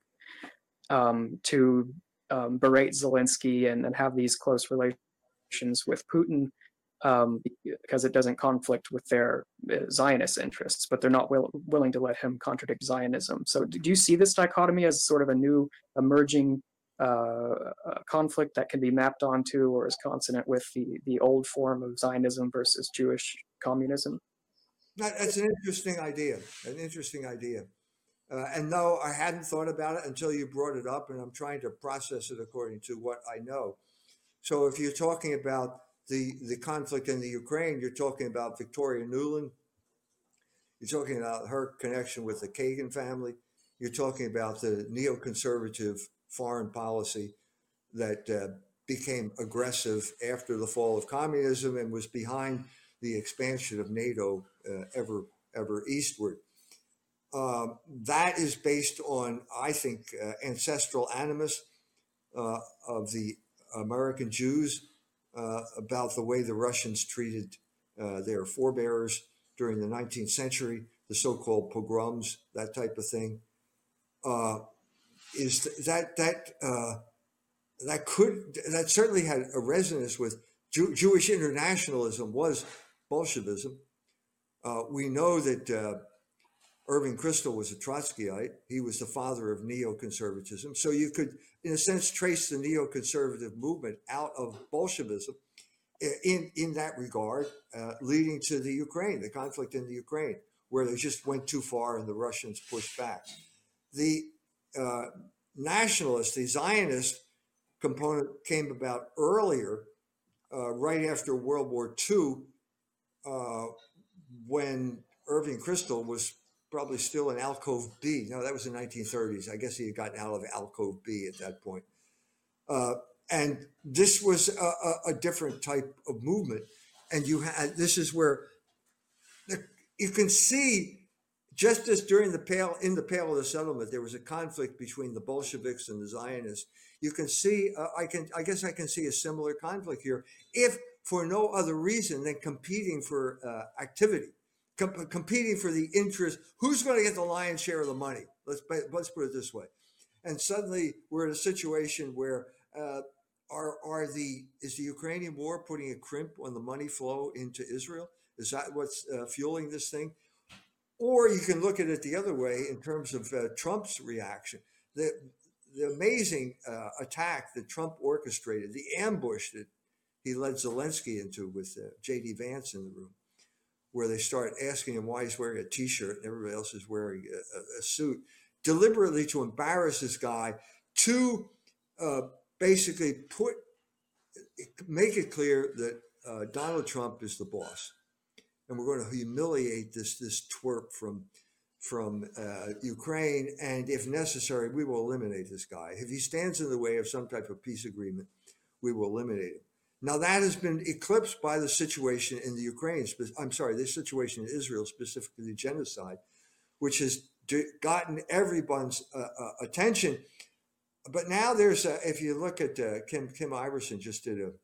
um, to um, berate Zelensky and, and have these close relations with Putin um, because it doesn't conflict with their uh, Zionist interests, but they're not will, willing to let him contradict Zionism. So do you see this dichotomy as sort of a new emerging uh, conflict that can be mapped onto or is consonant with the, the old form of Zionism versus Jewish communism? That's an interesting idea, an interesting idea. Uh, and no, I hadn't thought about it until you brought it up, and I'm trying to process it according to what I know. So if you're talking about the, the conflict in the Ukraine, you're talking about Victoria Nuland. You're talking about her connection with the Kagan family. You're talking about the neoconservative foreign policy that uh, became aggressive after the fall of communism and was behind the expansion of NATO uh, ever, ever eastward. Uh, that is based on, I think, uh, ancestral animus uh, of the American Jews uh, about the way the Russians treated uh, their forebears during the nineteenth century, the so-called pogroms, that type of thing. Uh, is th- that that uh, that could that certainly had a resonance with Jew- Jewish internationalism was Bolshevism. Uh, we know that uh, Irving Kristol was a Trotskyite. He was the father of neoconservatism. So you could, in a sense, trace the neoconservative movement out of Bolshevism in, in that regard, uh, leading to the Ukraine, the conflict in the Ukraine, where they just went too far and the Russians pushed back. The uh, nationalist, the Zionist component came about earlier, uh, right after World War Two, uh, when Irving Kristol was probably still in Alcove B. No, that was the nineteen thirties. I guess he had gotten out of Alcove B at that point. Uh, and this was a, a, a different type of movement. And you had, this is where the, you can see, just as during the Pale, in the Pale of the Settlement, there was a conflict between the Bolsheviks and the Zionists. You can see, uh, I can, I guess I can see a similar conflict here, if for no other reason than competing for uh, activity, com- competing for the interest. Who's going to get the lion's share of the money? Let's let's put it this way. And suddenly we're in a situation where uh, are are the is the Ukrainian war putting a crimp on the money flow into Israel? Is that what's uh, fueling this thing? Or you can look at it the other way in terms of uh, Trump's reaction. The the amazing uh, attack that Trump orchestrated, the ambush that he led Zelensky into with uh, J D Vance in the room, where they start asking him why he's wearing a T-shirt and everybody else is wearing a, a, a suit, deliberately to embarrass this guy, to uh, basically put make it clear that uh, Donald Trump is the boss, and we're going to humiliate this this twerp from from uh, Ukraine, and if necessary, we will eliminate this guy. If he stands in the way of some type of peace agreement, we will eliminate him. Now, that has been eclipsed by the situation in the Ukraine. I'm sorry, this situation in Israel, specifically the genocide, which has gotten everyone's uh, uh, attention. But now there's, a, if you look at uh, Kim Kim Iverson just did a,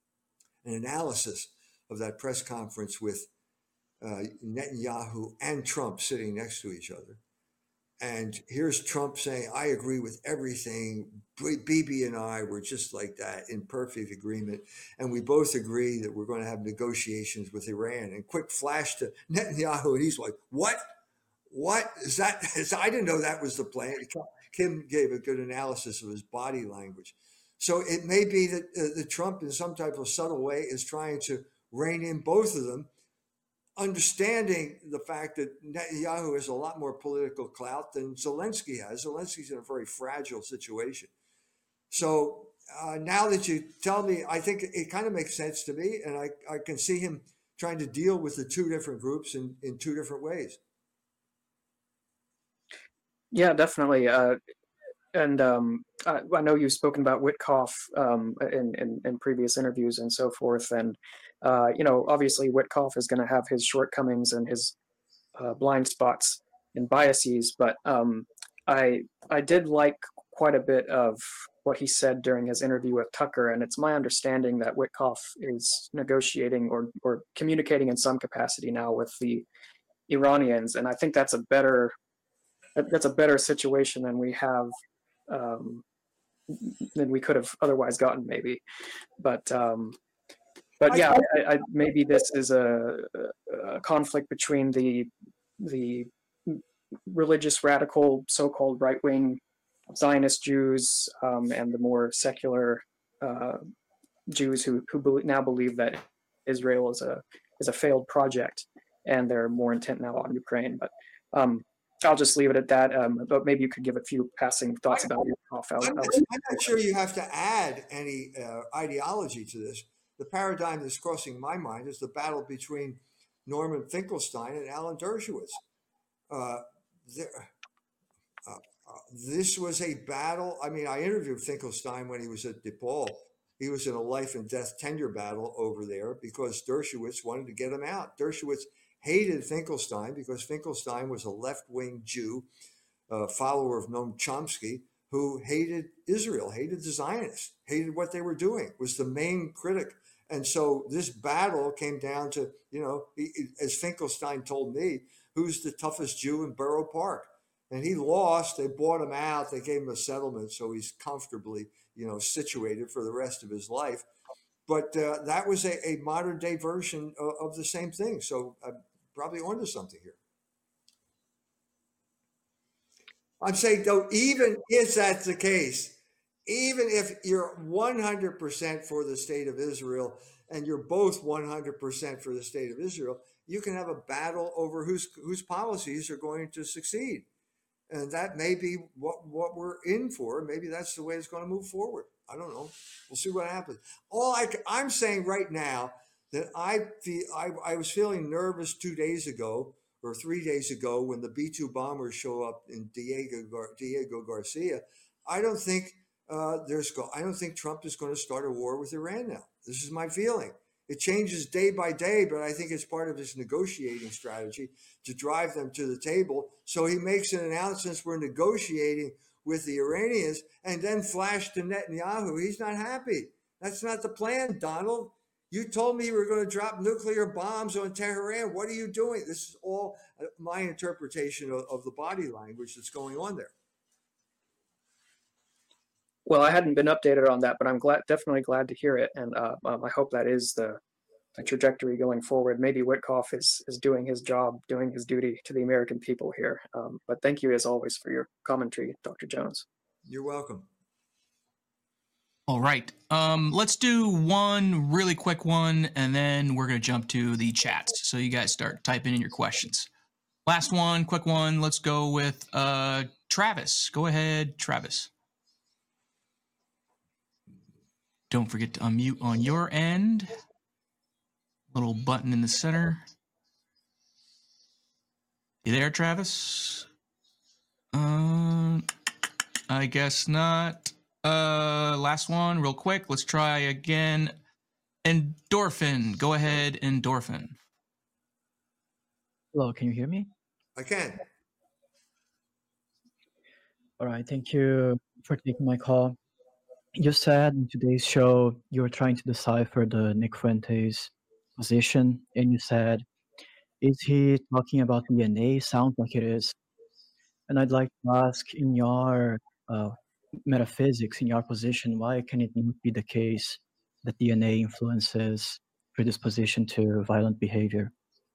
an analysis of that press conference with uh, Netanyahu and Trump sitting next to each other. And here's Trump saying, I agree with everything. Bibi and I were just like that, in perfect agreement. And we both agree that we're going to have negotiations with Iran. And quick flash to Netanyahu, and he's like, what? What is that? I didn't know that was the plan. Kim gave a good analysis of his body language. So it may be that, uh, that Trump, in some type of subtle way, is trying to rein in both of them, understanding the fact that Netanyahu has a lot more political clout than Zelensky has. Zelensky's in a very fragile situation. So uh, now that you tell me, I think it kind of makes sense to me, and I, I can see him trying to deal with the two different groups in, in two different ways. Yeah, definitely. Uh, and um, I, I know you've spoken about Witkoff um, in, in, in previous interviews and so forth. And, uh, you know, obviously Witkoff is going to have his shortcomings and his uh, blind spots and biases. But um, I I did like quite a bit of what he said during his interview with Tucker. And it's my understanding that Witkoff is negotiating or, or communicating in some capacity now with the Iranians. And I think that's a better that's a better situation than we have, um, than we could have otherwise gotten, maybe. But um, but yeah, I, I, maybe this is a, a conflict between the the religious radical so-called right-wing Zionist Jews um, and the more secular uh, Jews who who be- now believe that Israel is a is a failed project, and they're more intent now on Ukraine. But um, I'll just leave it at that. Um, but maybe you could give a few passing thoughts about your off. I'm not, I'm not sure you have to add any uh, ideology to this. The paradigm that's crossing my mind is the battle between Norman Finkelstein and Alan Dershowitz. Uh, there, uh, uh, this was a battle. I mean, I interviewed Finkelstein when he was at DePaul. He was in a life and death tenure battle over there because Dershowitz wanted to get him out. Dershowitz hated Finkelstein because Finkelstein was a left-wing Jew, uh, follower of Noam Chomsky, who hated Israel, hated the Zionists, hated what they were doing, was the main critic And so this battle came down to, you know, as Finkelstein told me, who's the toughest Jew in Borough Park? And he lost. They bought him out. They gave him a settlement, so he's comfortably, you know, situated for the rest of his life. But uh, that was a, a modern day version of, of the same thing. So I'm probably onto something here. I'm saying, though, even if that's the case, even if you're one hundred percent for the state of Israel and you're both one hundred percent for the state of Israel, you can have a battle over whose whose policies are going to succeed. And that may be what, what we're in for. Maybe that's the way it's going to move forward. I don't know. We'll see what happens. All I, I'm saying right now that I feel I, I was feeling nervous two days ago or three days ago when the B two bombers show up in Diego Gar, Diego Garcia. I don't think uh, there's go. I don't think Trump is going to start a war with Iran now. This is my feeling. It changes day by day, but I think it's part of his negotiating strategy to drive them to the table. So he makes an announcement, we're negotiating with the Iranians, and then flash to Netanyahu. He's not happy. That's not the plan, Donald. You told me you were going to drop nuclear bombs on Tehran. What are you doing? This is all my interpretation of, of the body language that's going on there. Well, I hadn't been updated on that, but I'm glad, definitely glad to hear it, and uh, um, I hope that is the, the trajectory going forward. Maybe Witkoff is is doing his job, doing his duty to the American people here. Um, but thank you, as always, for your commentary, Doctor Jones. You're welcome. All right, um, let's do one really quick one, and then we're going to jump to the chats. So you guys start typing in your questions. Last one, quick one. Let's go with uh, Travis. Go ahead, Travis. Don't forget to unmute on your end. Little button in the center. You there, Travis? Uh, I guess not. Uh, last one, real quick. Let's try again. Endorphin. Go ahead, Endorphin. Hello, can you hear me? I can. All right, thank you for taking my call. You said in today's show you were trying to decipher the Nick Fuentes position, and you said, is he talking about D N A? Sounds like it is. And I'd like to ask, in your uh, metaphysics, in your position, why can it not be the case that D N A influences predisposition to violent behavior?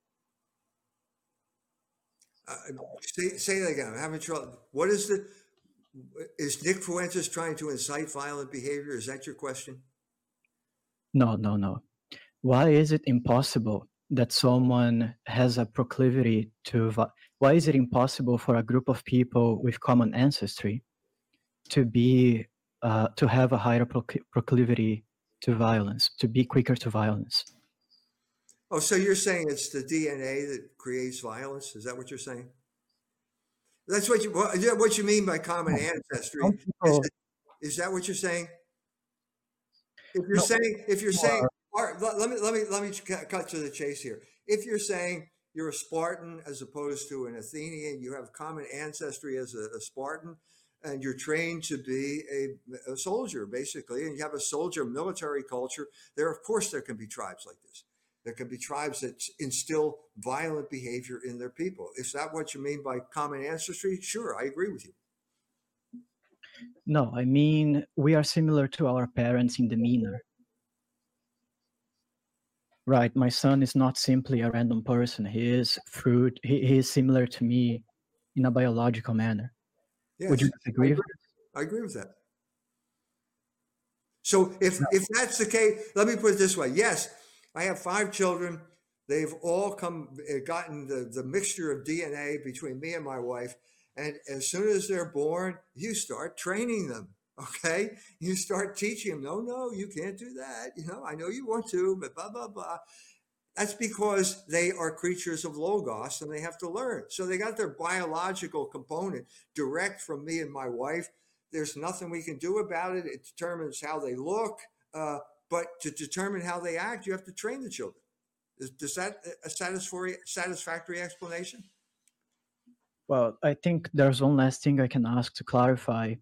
Uh, say, say that again. I'm having trouble. What is the... Is Nick Fuentes trying to incite violent behavior? Is that your question? No, no, no. Why is it impossible that someone has a proclivity to... Why is it impossible for a group of people with common ancestry to be, uh, to have a higher proclivity to violence, to be quicker to violence? Oh, so you're saying it's the D N A that creates violence? Is that what you're saying? That's what you what you mean by common ancestry. Is, it, is that what you're saying? If you're no, saying if you're saying let me let me let me cut to the chase here. If you're saying you're a Spartan as opposed to an Athenian, you have common ancestry as a, a Spartan, and you're trained to be a, a soldier basically, and you have a soldier military culture. There, of course, there can be tribes like this. There can be tribes that instill violent behavior in their people. Is that what you mean by common ancestry? Sure, I agree with you. No, I mean, we are similar to our parents in demeanor. Right, my son is not simply a random person. He is fruit. He, he is similar to me in a biological manner. Yes, Would you agree with that? I agree with that. So if, if that's the case, let me put it this way. Yes, I have five children. They've all come, gotten the, the mixture of D N A between me and my wife. And as soon as they're born, you start training them. Okay. You start teaching them, no, no, you can't do that. You know, I know you want to, but blah, blah, blah. That's because they are creatures of Logos and they have to learn. So they got their biological component direct from me and my wife. There's nothing we can do about it. It determines how they look. Uh, But to determine how they act, you have to train the children. Is, is that a satisfactory, satisfactory explanation? Well, I think there's one last thing I can ask to clarify.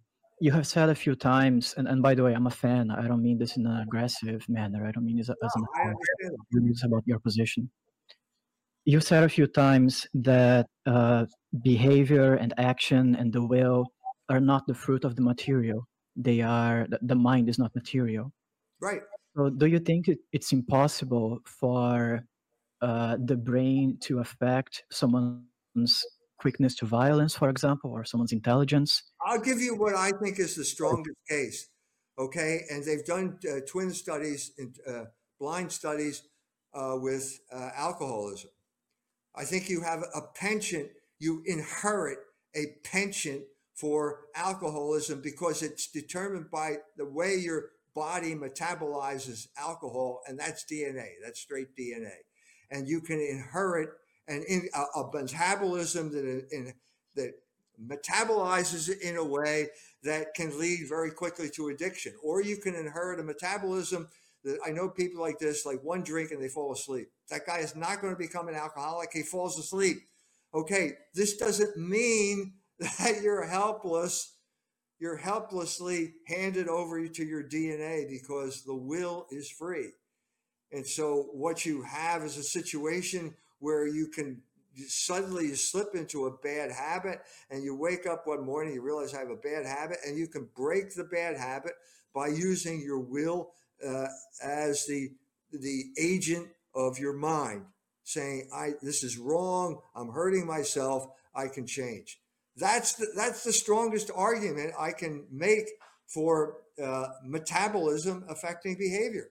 you have said a few times, and, and by the way, I'm a fan. I don't mean this in an aggressive manner. I don't mean this as an No, I understand. curious about your position. You said a few times that uh, behavior and action and the will are not the fruit of the material. They are, the, the mind is not material. Right. So do you think it, it's impossible for uh, the brain to affect someone's quickness to violence, for example, or someone's intelligence? I'll give you what I think is the strongest case. Okay. And they've done uh, twin studies, uh, blind studies uh, with uh, alcoholism. I think you have a penchant, you inherit a penchant for alcoholism because it's determined by the way your body metabolizes alcohol, and that's D N A, that's straight D N A. And you can inherit an in, a, a metabolism that, in, that metabolizes it in a way that can lead very quickly to addiction. Or you can inherit a metabolism that, I know people like this, like one drink and they fall asleep. That guy is not going to become an alcoholic. He falls asleep. Okay, this doesn't mean that you're helpless. You're helplessly handed over to your D N A because the will is free. And so what you have is a situation where you can suddenly you slip into a bad habit and you wake up one morning, you realize I have a bad habit, and you can break the bad habit by using your will uh, as the, the agent of your mind, saying, I, this is wrong, I'm hurting myself, I can change. That's the, that's the strongest argument I can make for uh, metabolism affecting behavior.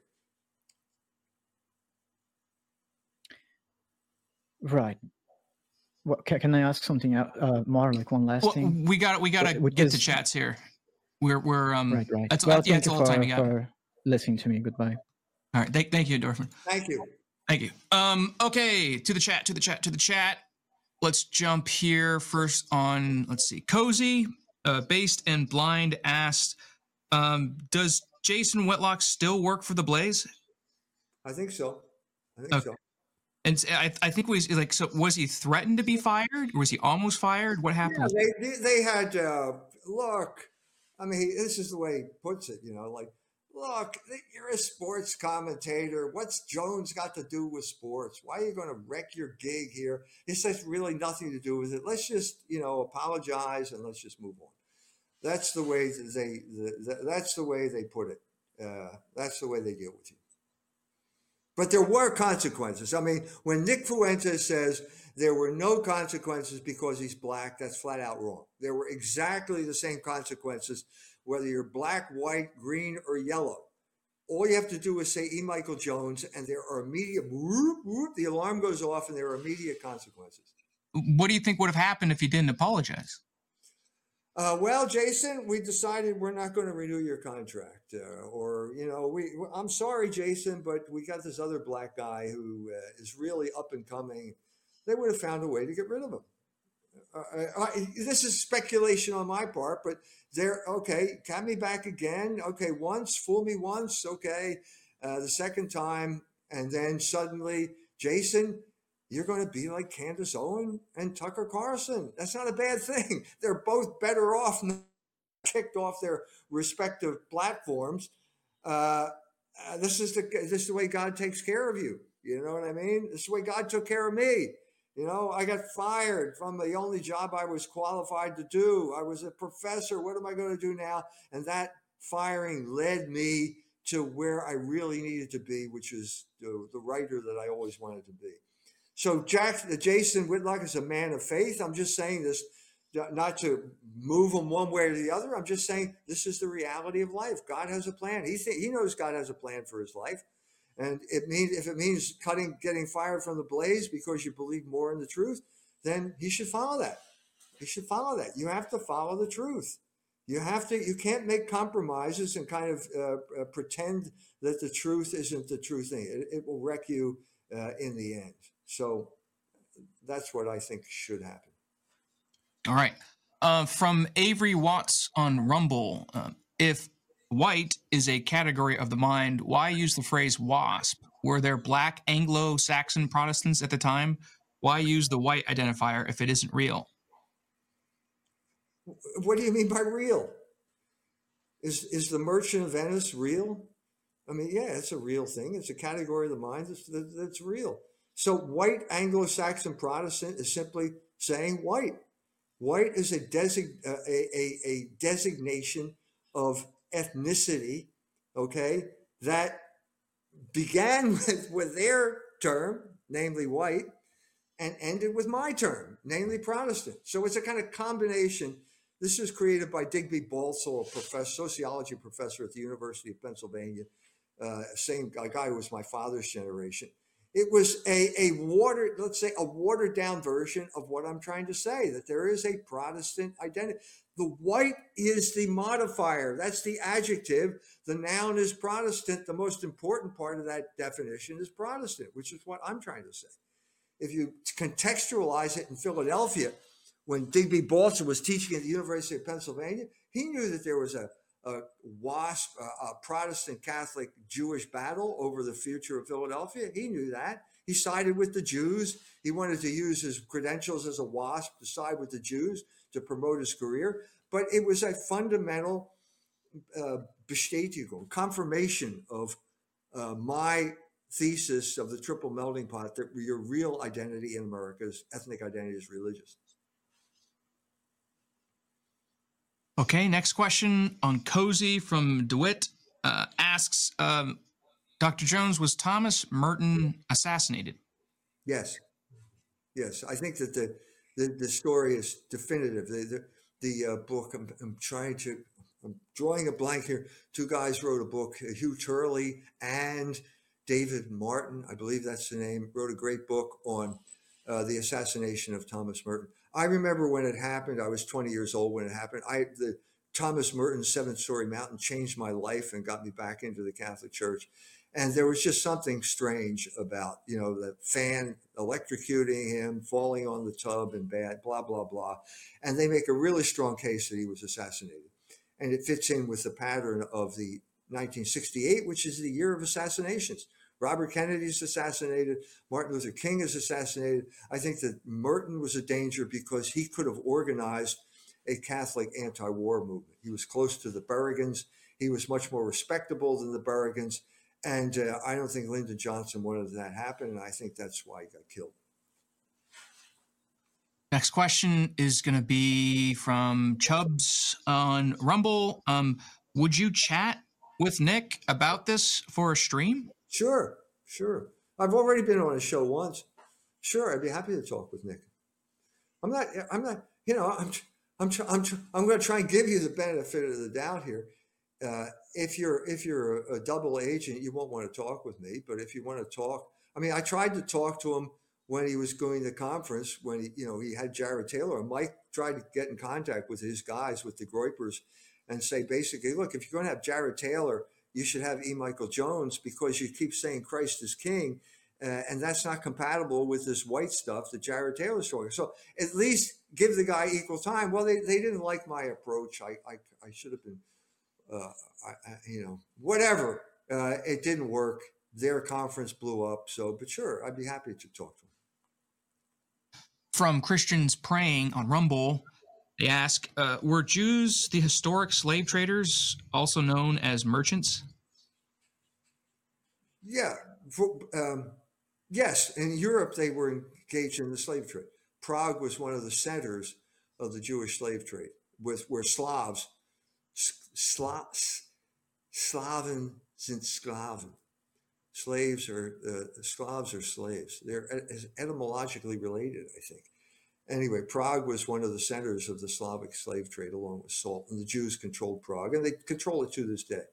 Right. Well, can, can I ask something uh, more, like one last well, thing? we got we got to get is, to chats here. We're we're um. Right, right. That's, well, yeah, thank that's you all the for, time you got. for listening to me. Goodbye. All right. Thank, thank you, Dorfman. Thank you. Thank you. Um. Okay. To the chat. To the chat. To the chat. Let's jump here first on. Let's see. Cozy, uh, based and blind asked, um, does Jason Whitlock still work for the Blaze? I think so. I think okay. so. And I, I think was like, so was he threatened to be fired? Or was he almost fired? What happened? Yeah, they, they had, uh, look, I mean, this is the way he puts it, you know, like, look, you're a sports commentator. What's Jones got to do with sports? Why are you going to wreck your gig here? It says really nothing to do with it. Let's just, you know, apologize and let's just move on. That's the way they, the, that's the way they put it. Uh, that's the way they deal with you. But there were consequences. I mean, when Nick Fuentes says there were no consequences because he's black, that's flat out wrong. There were exactly the same consequences, whether you're black, white, green, or yellow. All you have to do is say E. Michael Jones, and there are immediate, whoop, whoop, the alarm goes off, and there are immediate consequences. What do you think would have happened if he didn't apologize? Uh, well, Jason, we decided we're not going to renew your contract, uh, or, you know, we, I'm sorry, Jason, but we got this other black guy who uh, is really up and coming. They would have found a way to get rid of him. Uh, I, this is speculation on my part, but they're okay. Have me back again. Okay. Once, fool me once. Okay. Uh, the second time. And then suddenly, Jason, you're going to be like Candace Owen and Tucker Carlson. That's not a bad thing. They're both better off not kicked off their respective platforms. Uh, uh, this is the this is the way God takes care of you. You know what I mean? This is the way God took care of me. You know, I got fired from the only job I was qualified to do. I was a professor. What am I going to do now? And that firing led me to where I really needed to be, which is the, the writer that I always wanted to be. So Jack, Jason Whitlock is a man of faith. I'm just saying this, not to move him one way or the other. I'm just saying this is the reality of life. God has a plan. He th- he knows God has a plan for his life, and it means if it means cutting, getting fired from the Blaze because you believe more in the truth, then he should follow that. He should follow that. You have to follow the truth. You have to. You can't make compromises and kind of uh, uh, pretend that the truth isn't the true thing. It, it will wreck you uh, in the end. So that's what I think should happen. All right. Uh, from Avery Watts on Rumble, uh, if white is a category of the mind, why use the phrase WASP? Were there black Anglo-Saxon Protestants at the time? Why use the white identifier if it isn't real? What do you mean by real? Is is the Merchant of Venice real? I mean, yeah, it's a real thing. It's a category of the mind that's, that, that's real. So white Anglo-Saxon Protestant is simply saying white. White is a, desig, uh, a, a, a designation of ethnicity, okay, that began with, with their term, namely white, and ended with my term, namely Protestant. So it's a kind of combination. This was created by Digby Balsall, a professor, sociology professor at the University of Pennsylvania, uh, same guy, guy who was my father's generation. It was a, a watered, let's say, a watered down version of what I'm trying to say, that there is a Protestant identity. The white is the modifier. That's the adjective. The noun is Protestant. The most important part of that definition is Protestant, which is what I'm trying to say. If you contextualize it in Philadelphia, when Digby Balsall was teaching at the University of Pennsylvania, he knew that there was a, a WASP, a, a Protestant Catholic Jewish battle over the future of Philadelphia. He knew that. He sided with the Jews. He wanted to use his credentials as a WASP to side with the Jews to promote his career. But it was a fundamental uh, bestätigung, confirmation of uh, my thesis of the triple melting pot, that your real identity in America's ethnic identity is religious. Okay, next question on Cozy from DeWitt uh, asks, um, Doctor Jones, was Thomas Merton assassinated? Yes, yes. I think that the the, the story is definitive. The the, the uh, book. I'm, I'm trying to. I'm drawing a blank here. Two guys wrote a book. Uh, Hugh Turley and David Martin, I believe that's the name, wrote a great book on uh, the assassination of Thomas Merton. I remember when it happened. I was twenty years old when it happened. I the Thomas Merton Seven Story Mountain changed my life and got me back into the Catholic Church. And there was just something strange about, you know, the fan electrocuting him, falling on the tub and bad, blah, blah, blah. And they make a really strong case that he was assassinated. And it fits in with the pattern of the nineteen sixty-eight, which is the year of assassinations. Robert Kennedy is assassinated. Martin Luther King is assassinated. I think that Merton was a danger because he could have organized a Catholic anti-war movement. He was close to the Berrigans. He was much more respectable than the Berrigans. And uh, I don't think Lyndon Johnson wanted that to happen. And I think that's why he got killed. Next question is going to be from Chubbs on Rumble. Um, would you chat with Nick about this for a stream? Sure, sure. I've already been on a show once. Sure, I'd be happy to talk with Nick. I'm not, I'm not, you know, I'm, I'm, I'm, I'm going to try and give you the benefit of the doubt here. Uh, if you're, if you're a, a double agent, you won't want to talk with me. But if you want to talk, I mean, I tried to talk to him when he was going to the conference, when he, you know, he had Jared Taylor, and Mike tried to get in contact with his guys, with the Groypers, and say, basically, look, if you're going to have Jared Taylor, you should have E. Michael Jones, because you keep saying Christ is king. Uh, and that's not compatible with this white stuff that Jared Taylor's talking. So at least give the guy equal time. Well, they, they didn't like my approach. I I, I should have been, uh, I, I, you know, whatever. Uh, it didn't work. Their conference blew up. So, but sure, I'd be happy to talk to him. From Christians Praying on Rumble, they ask, uh, were Jews the historic slave traders, also known as merchants? Yeah. For, um, yes. In Europe, they were engaged in the slave trade. Prague was one of the centers of the Jewish slave trade, with where Slavs, Sla, Slaven sind Sklaven. Slaves are, uh, Slavs are slaves. They're etymologically related, I think. Anyway, Prague was one of the centers of the Slavic slave trade, along with Salt, and the Jews controlled Prague, and they control it to this day.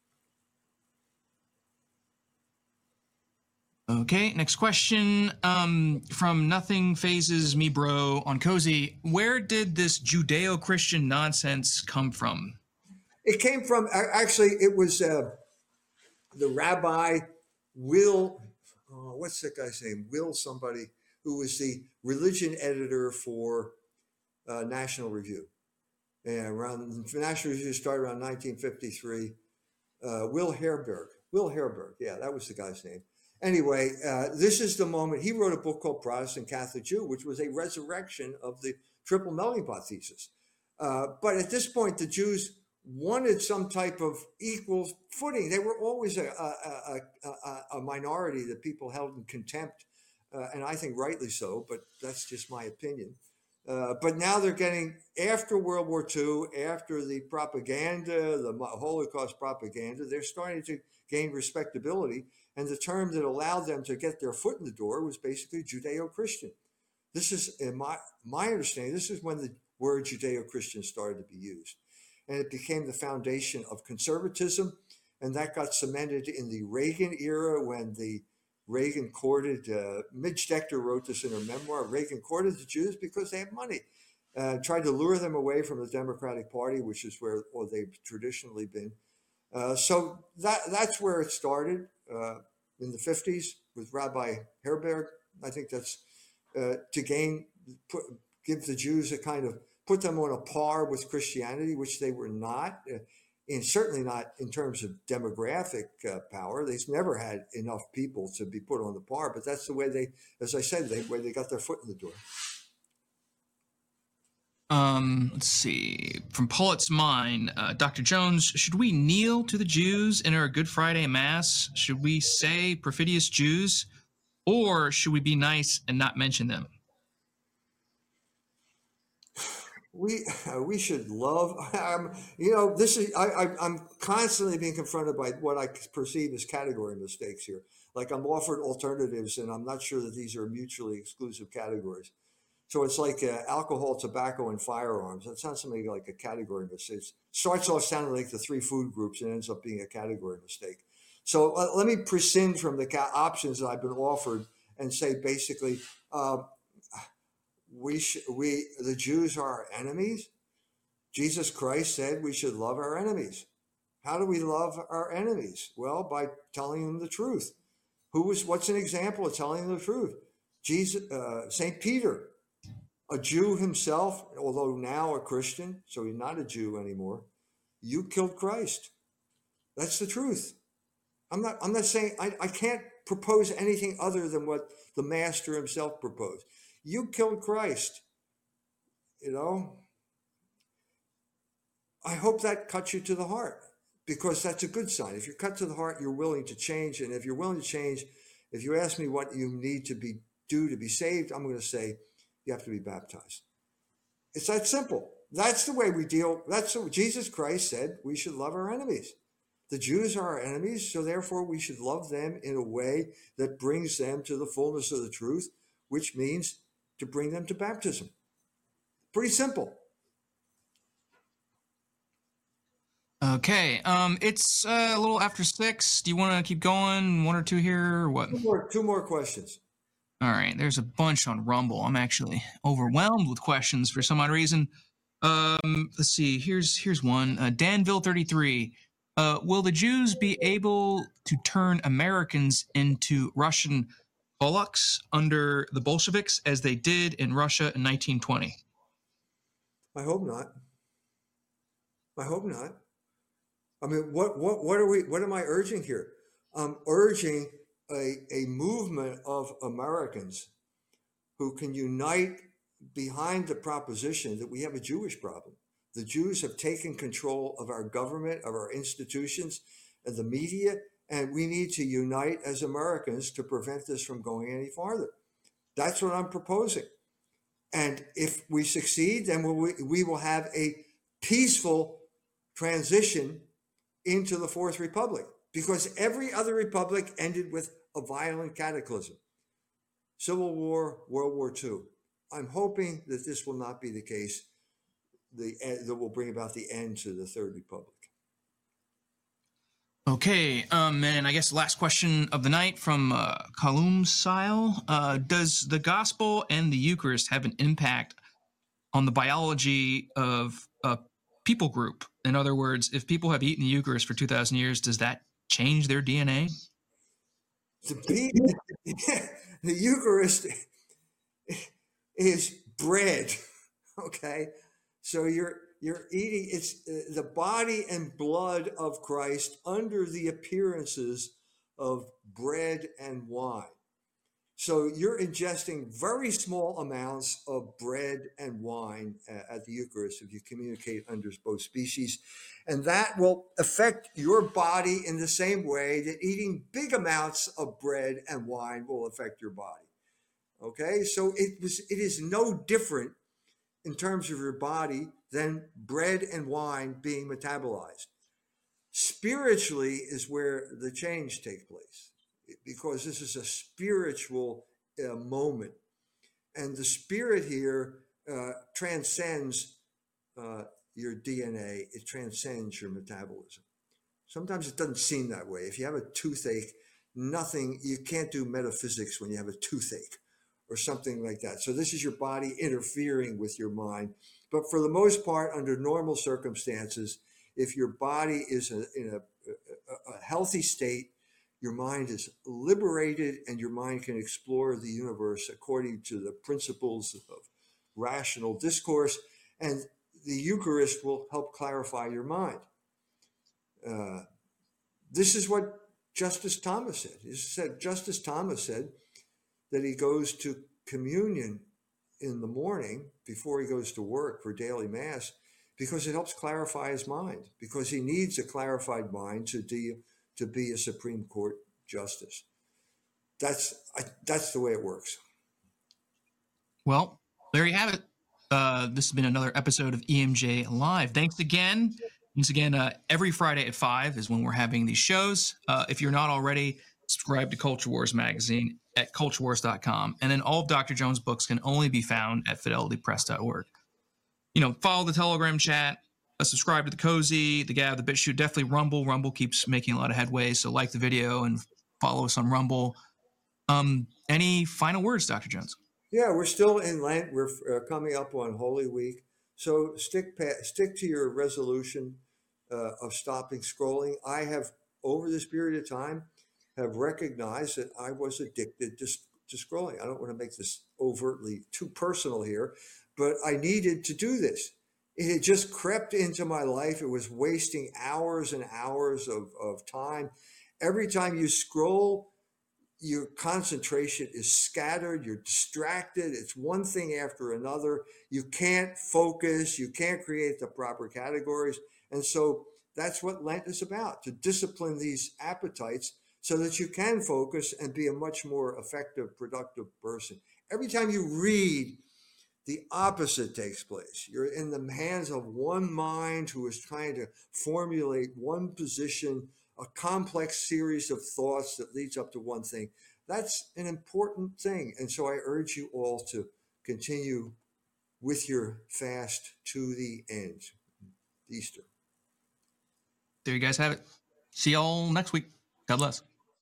Okay, next question um, from Nothing Phases Me Bro on Cozy. Where did this Judeo-Christian nonsense come from? It came from, actually, it was uh, the Rabbi Will, oh, what's that guy's name? Will somebody, who was the religion editor for uh, National Review. And around, National Review started around nineteen fifty-three. Uh, Will Herberg, Will Herberg, yeah, that was the guy's name. Anyway, uh, this is the moment. He wrote a book called Protestant Catholic Jew, which was a resurrection of the triple melting pot thesis. Uh, but at this point, the Jews wanted some type of equal footing. They were always a, a, a, a, a minority that people held in contempt, uh, and I think rightly so, but that's just my opinion. Uh, but now they're getting, after World War Two, after the propaganda, the Holocaust propaganda, they're starting to gain respectability. And the term that allowed them to get their foot in the door was basically Judeo-Christian. This is, in my, my understanding, this is when the word Judeo-Christian started to be used. And it became the foundation of conservatism. And that got cemented in the Reagan era when the Reagan courted, uh, Midge Decter wrote this in her memoir, Reagan courted the Jews because they have money, uh, tried to lure them away from the Democratic Party, which is where or they've traditionally been. Uh, so that that's where it started uh, in the fifties with Rabbi Herberg. I think that's uh, to gain, put, give the Jews a kind of, put them on a par with Christianity, which they were not. Uh, And certainly not in terms of demographic uh, power. They've never had enough people to be put on the par, but that's the way they, as I said, they way they got their foot in the door. Um, let's see. From Paulette's Mind, uh, Doctor Jones, should we kneel to the Jews in our Good Friday Mass? Should we say perfidious Jews? Or should we be nice and not mention them? We uh, we should love. Um, you know, this is I, I I'm constantly being confronted by what I perceive as category mistakes here. Like I'm offered alternatives, and I'm not sure that these are mutually exclusive categories. So it's like uh, alcohol, tobacco, and firearms. That sounds something like a category mistake. It starts off sounding like the three food groups and ends up being a category mistake. So uh, let me prescind from the ca- options that I've been offered and say basically. Uh, We sh- we the Jews are our enemies. Jesus Christ said we should love our enemies. How do we love our enemies? Well, by telling them the truth. Who was? What's an example of telling them the truth? Jesus, uh, Saint Peter, a Jew himself, although now a Christian, so he's not a Jew anymore. You killed Christ. That's the truth. I'm not. I'm not saying I, I can't propose anything other than what the Master himself proposed. You killed Christ, you know. I hope that cuts you to the heart because that's a good sign. If you're cut to the heart, you're willing to change. And if you're willing to change, if you ask me what you need to be do to be saved, I'm going to say you have to be baptized. It's that simple. That's the way we deal. That's what Jesus Christ said. We should love our enemies. The Jews are our enemies, so therefore we should love them in a way that brings them to the fullness of the truth, which means to bring them to baptism. Pretty simple. Okay. Um, it's uh, a little after six. Do you want to keep going? One or two here, or what? Two more, two more questions. All right. There's a bunch on Rumble. I'm actually overwhelmed with questions for some odd reason. Um, let's see. Here's here's one. Uh, Danville thirty-three. Uh, will the Jews be able to turn Americans into Russian Polacks under the Bolsheviks as they did in Russia in nineteen twenty? I hope not. I hope not. I mean, what what what are we? What am I urging here? I'm urging a a movement of Americans who can unite behind the proposition that we have a Jewish problem. The Jews have taken control of our government, of our institutions, and the media, and we need to unite as Americans to prevent this from going any farther. That's what I'm proposing. And if we succeed, then we, we will have a peaceful transition into the Fourth Republic, because every other republic ended with a violent cataclysm. Civil War, World War Two. I'm hoping that this will not be the case. The, that will bring about the end to the Third Republic. Okay, um, and I guess the last question of the night from uh, Kalum Sile. Uh, does the gospel and the Eucharist have an impact on the biology of a people group? In other words, if people have eaten the Eucharist for two thousand years, does that change their D N A? The, the Eucharist is bread, okay? So you're you're eating, it's uh, the body and blood of Christ under the appearances of bread and wine. So you're ingesting very small amounts of bread and wine uh, at the Eucharist if you communicate under both species. And that will affect your body in the same way that eating big amounts of bread and wine will affect your body. Okay, so it was it is no different in terms of your body than bread and wine being metabolized. Spiritually is where the change takes place, because this is a spiritual uh, moment. And the spirit here uh, transcends uh, your D N A, it transcends your metabolism. Sometimes it doesn't seem that way. If you have a toothache, nothing, you can't do metaphysics when you have a toothache or something like that. So this is your body interfering with your mind. But for the most part, under normal circumstances, if your body is a, in a, a, a healthy state, your mind is liberated and your mind can explore the universe according to the principles of rational discourse. And the Eucharist will help clarify your mind. Uh, this is what Justice Thomas said. He said. Justice Thomas said that he goes to communion in the morning before he goes to work for daily mass because it helps clarify his mind, because he needs a clarified mind to de- to be a Supreme Court justice. That's I, that's the way it works. Well, there you have it. Uh, this has been another episode of E M J Live. Thanks again. Once again, uh, every Friday at five is when we're having these shows. Uh, if you're not already, subscribe to Culture Wars magazine at culture wars dot com. And then all of Doctor Jones' books can only be found at fidelity press dot org. You know, follow the Telegram chat, uh, subscribe to the Cozy, the Gab, the BitChute, definitely Rumble. Rumble keeps making a lot of headway, so like the video and follow us on Rumble. Um, any final words, Doctor Jones? Yeah, we're still in Lent. We're uh, coming up on Holy Week. So stick pa- stick to your resolution uh, of stopping scrolling. I have, over this period of time, have recognized that I was addicted to, to scrolling. I don't want to make this overtly too personal here, but I needed to do this. It had just crept into my life. It was wasting hours and hours of, of time. Every time you scroll, your concentration is scattered, you're distracted, it's one thing after another. You can't focus, you can't create the proper categories. And so that's what Lent is about, to discipline these appetites so that you can focus and be a much more effective, productive person. Every time you read, the opposite takes place. You're in the hands of one mind who is trying to formulate one position, a complex series of thoughts that leads up to one thing. That's an important thing. And so I urge you all to continue with your fast to the end, Easter. There you guys have it. See y'all next week. God bless.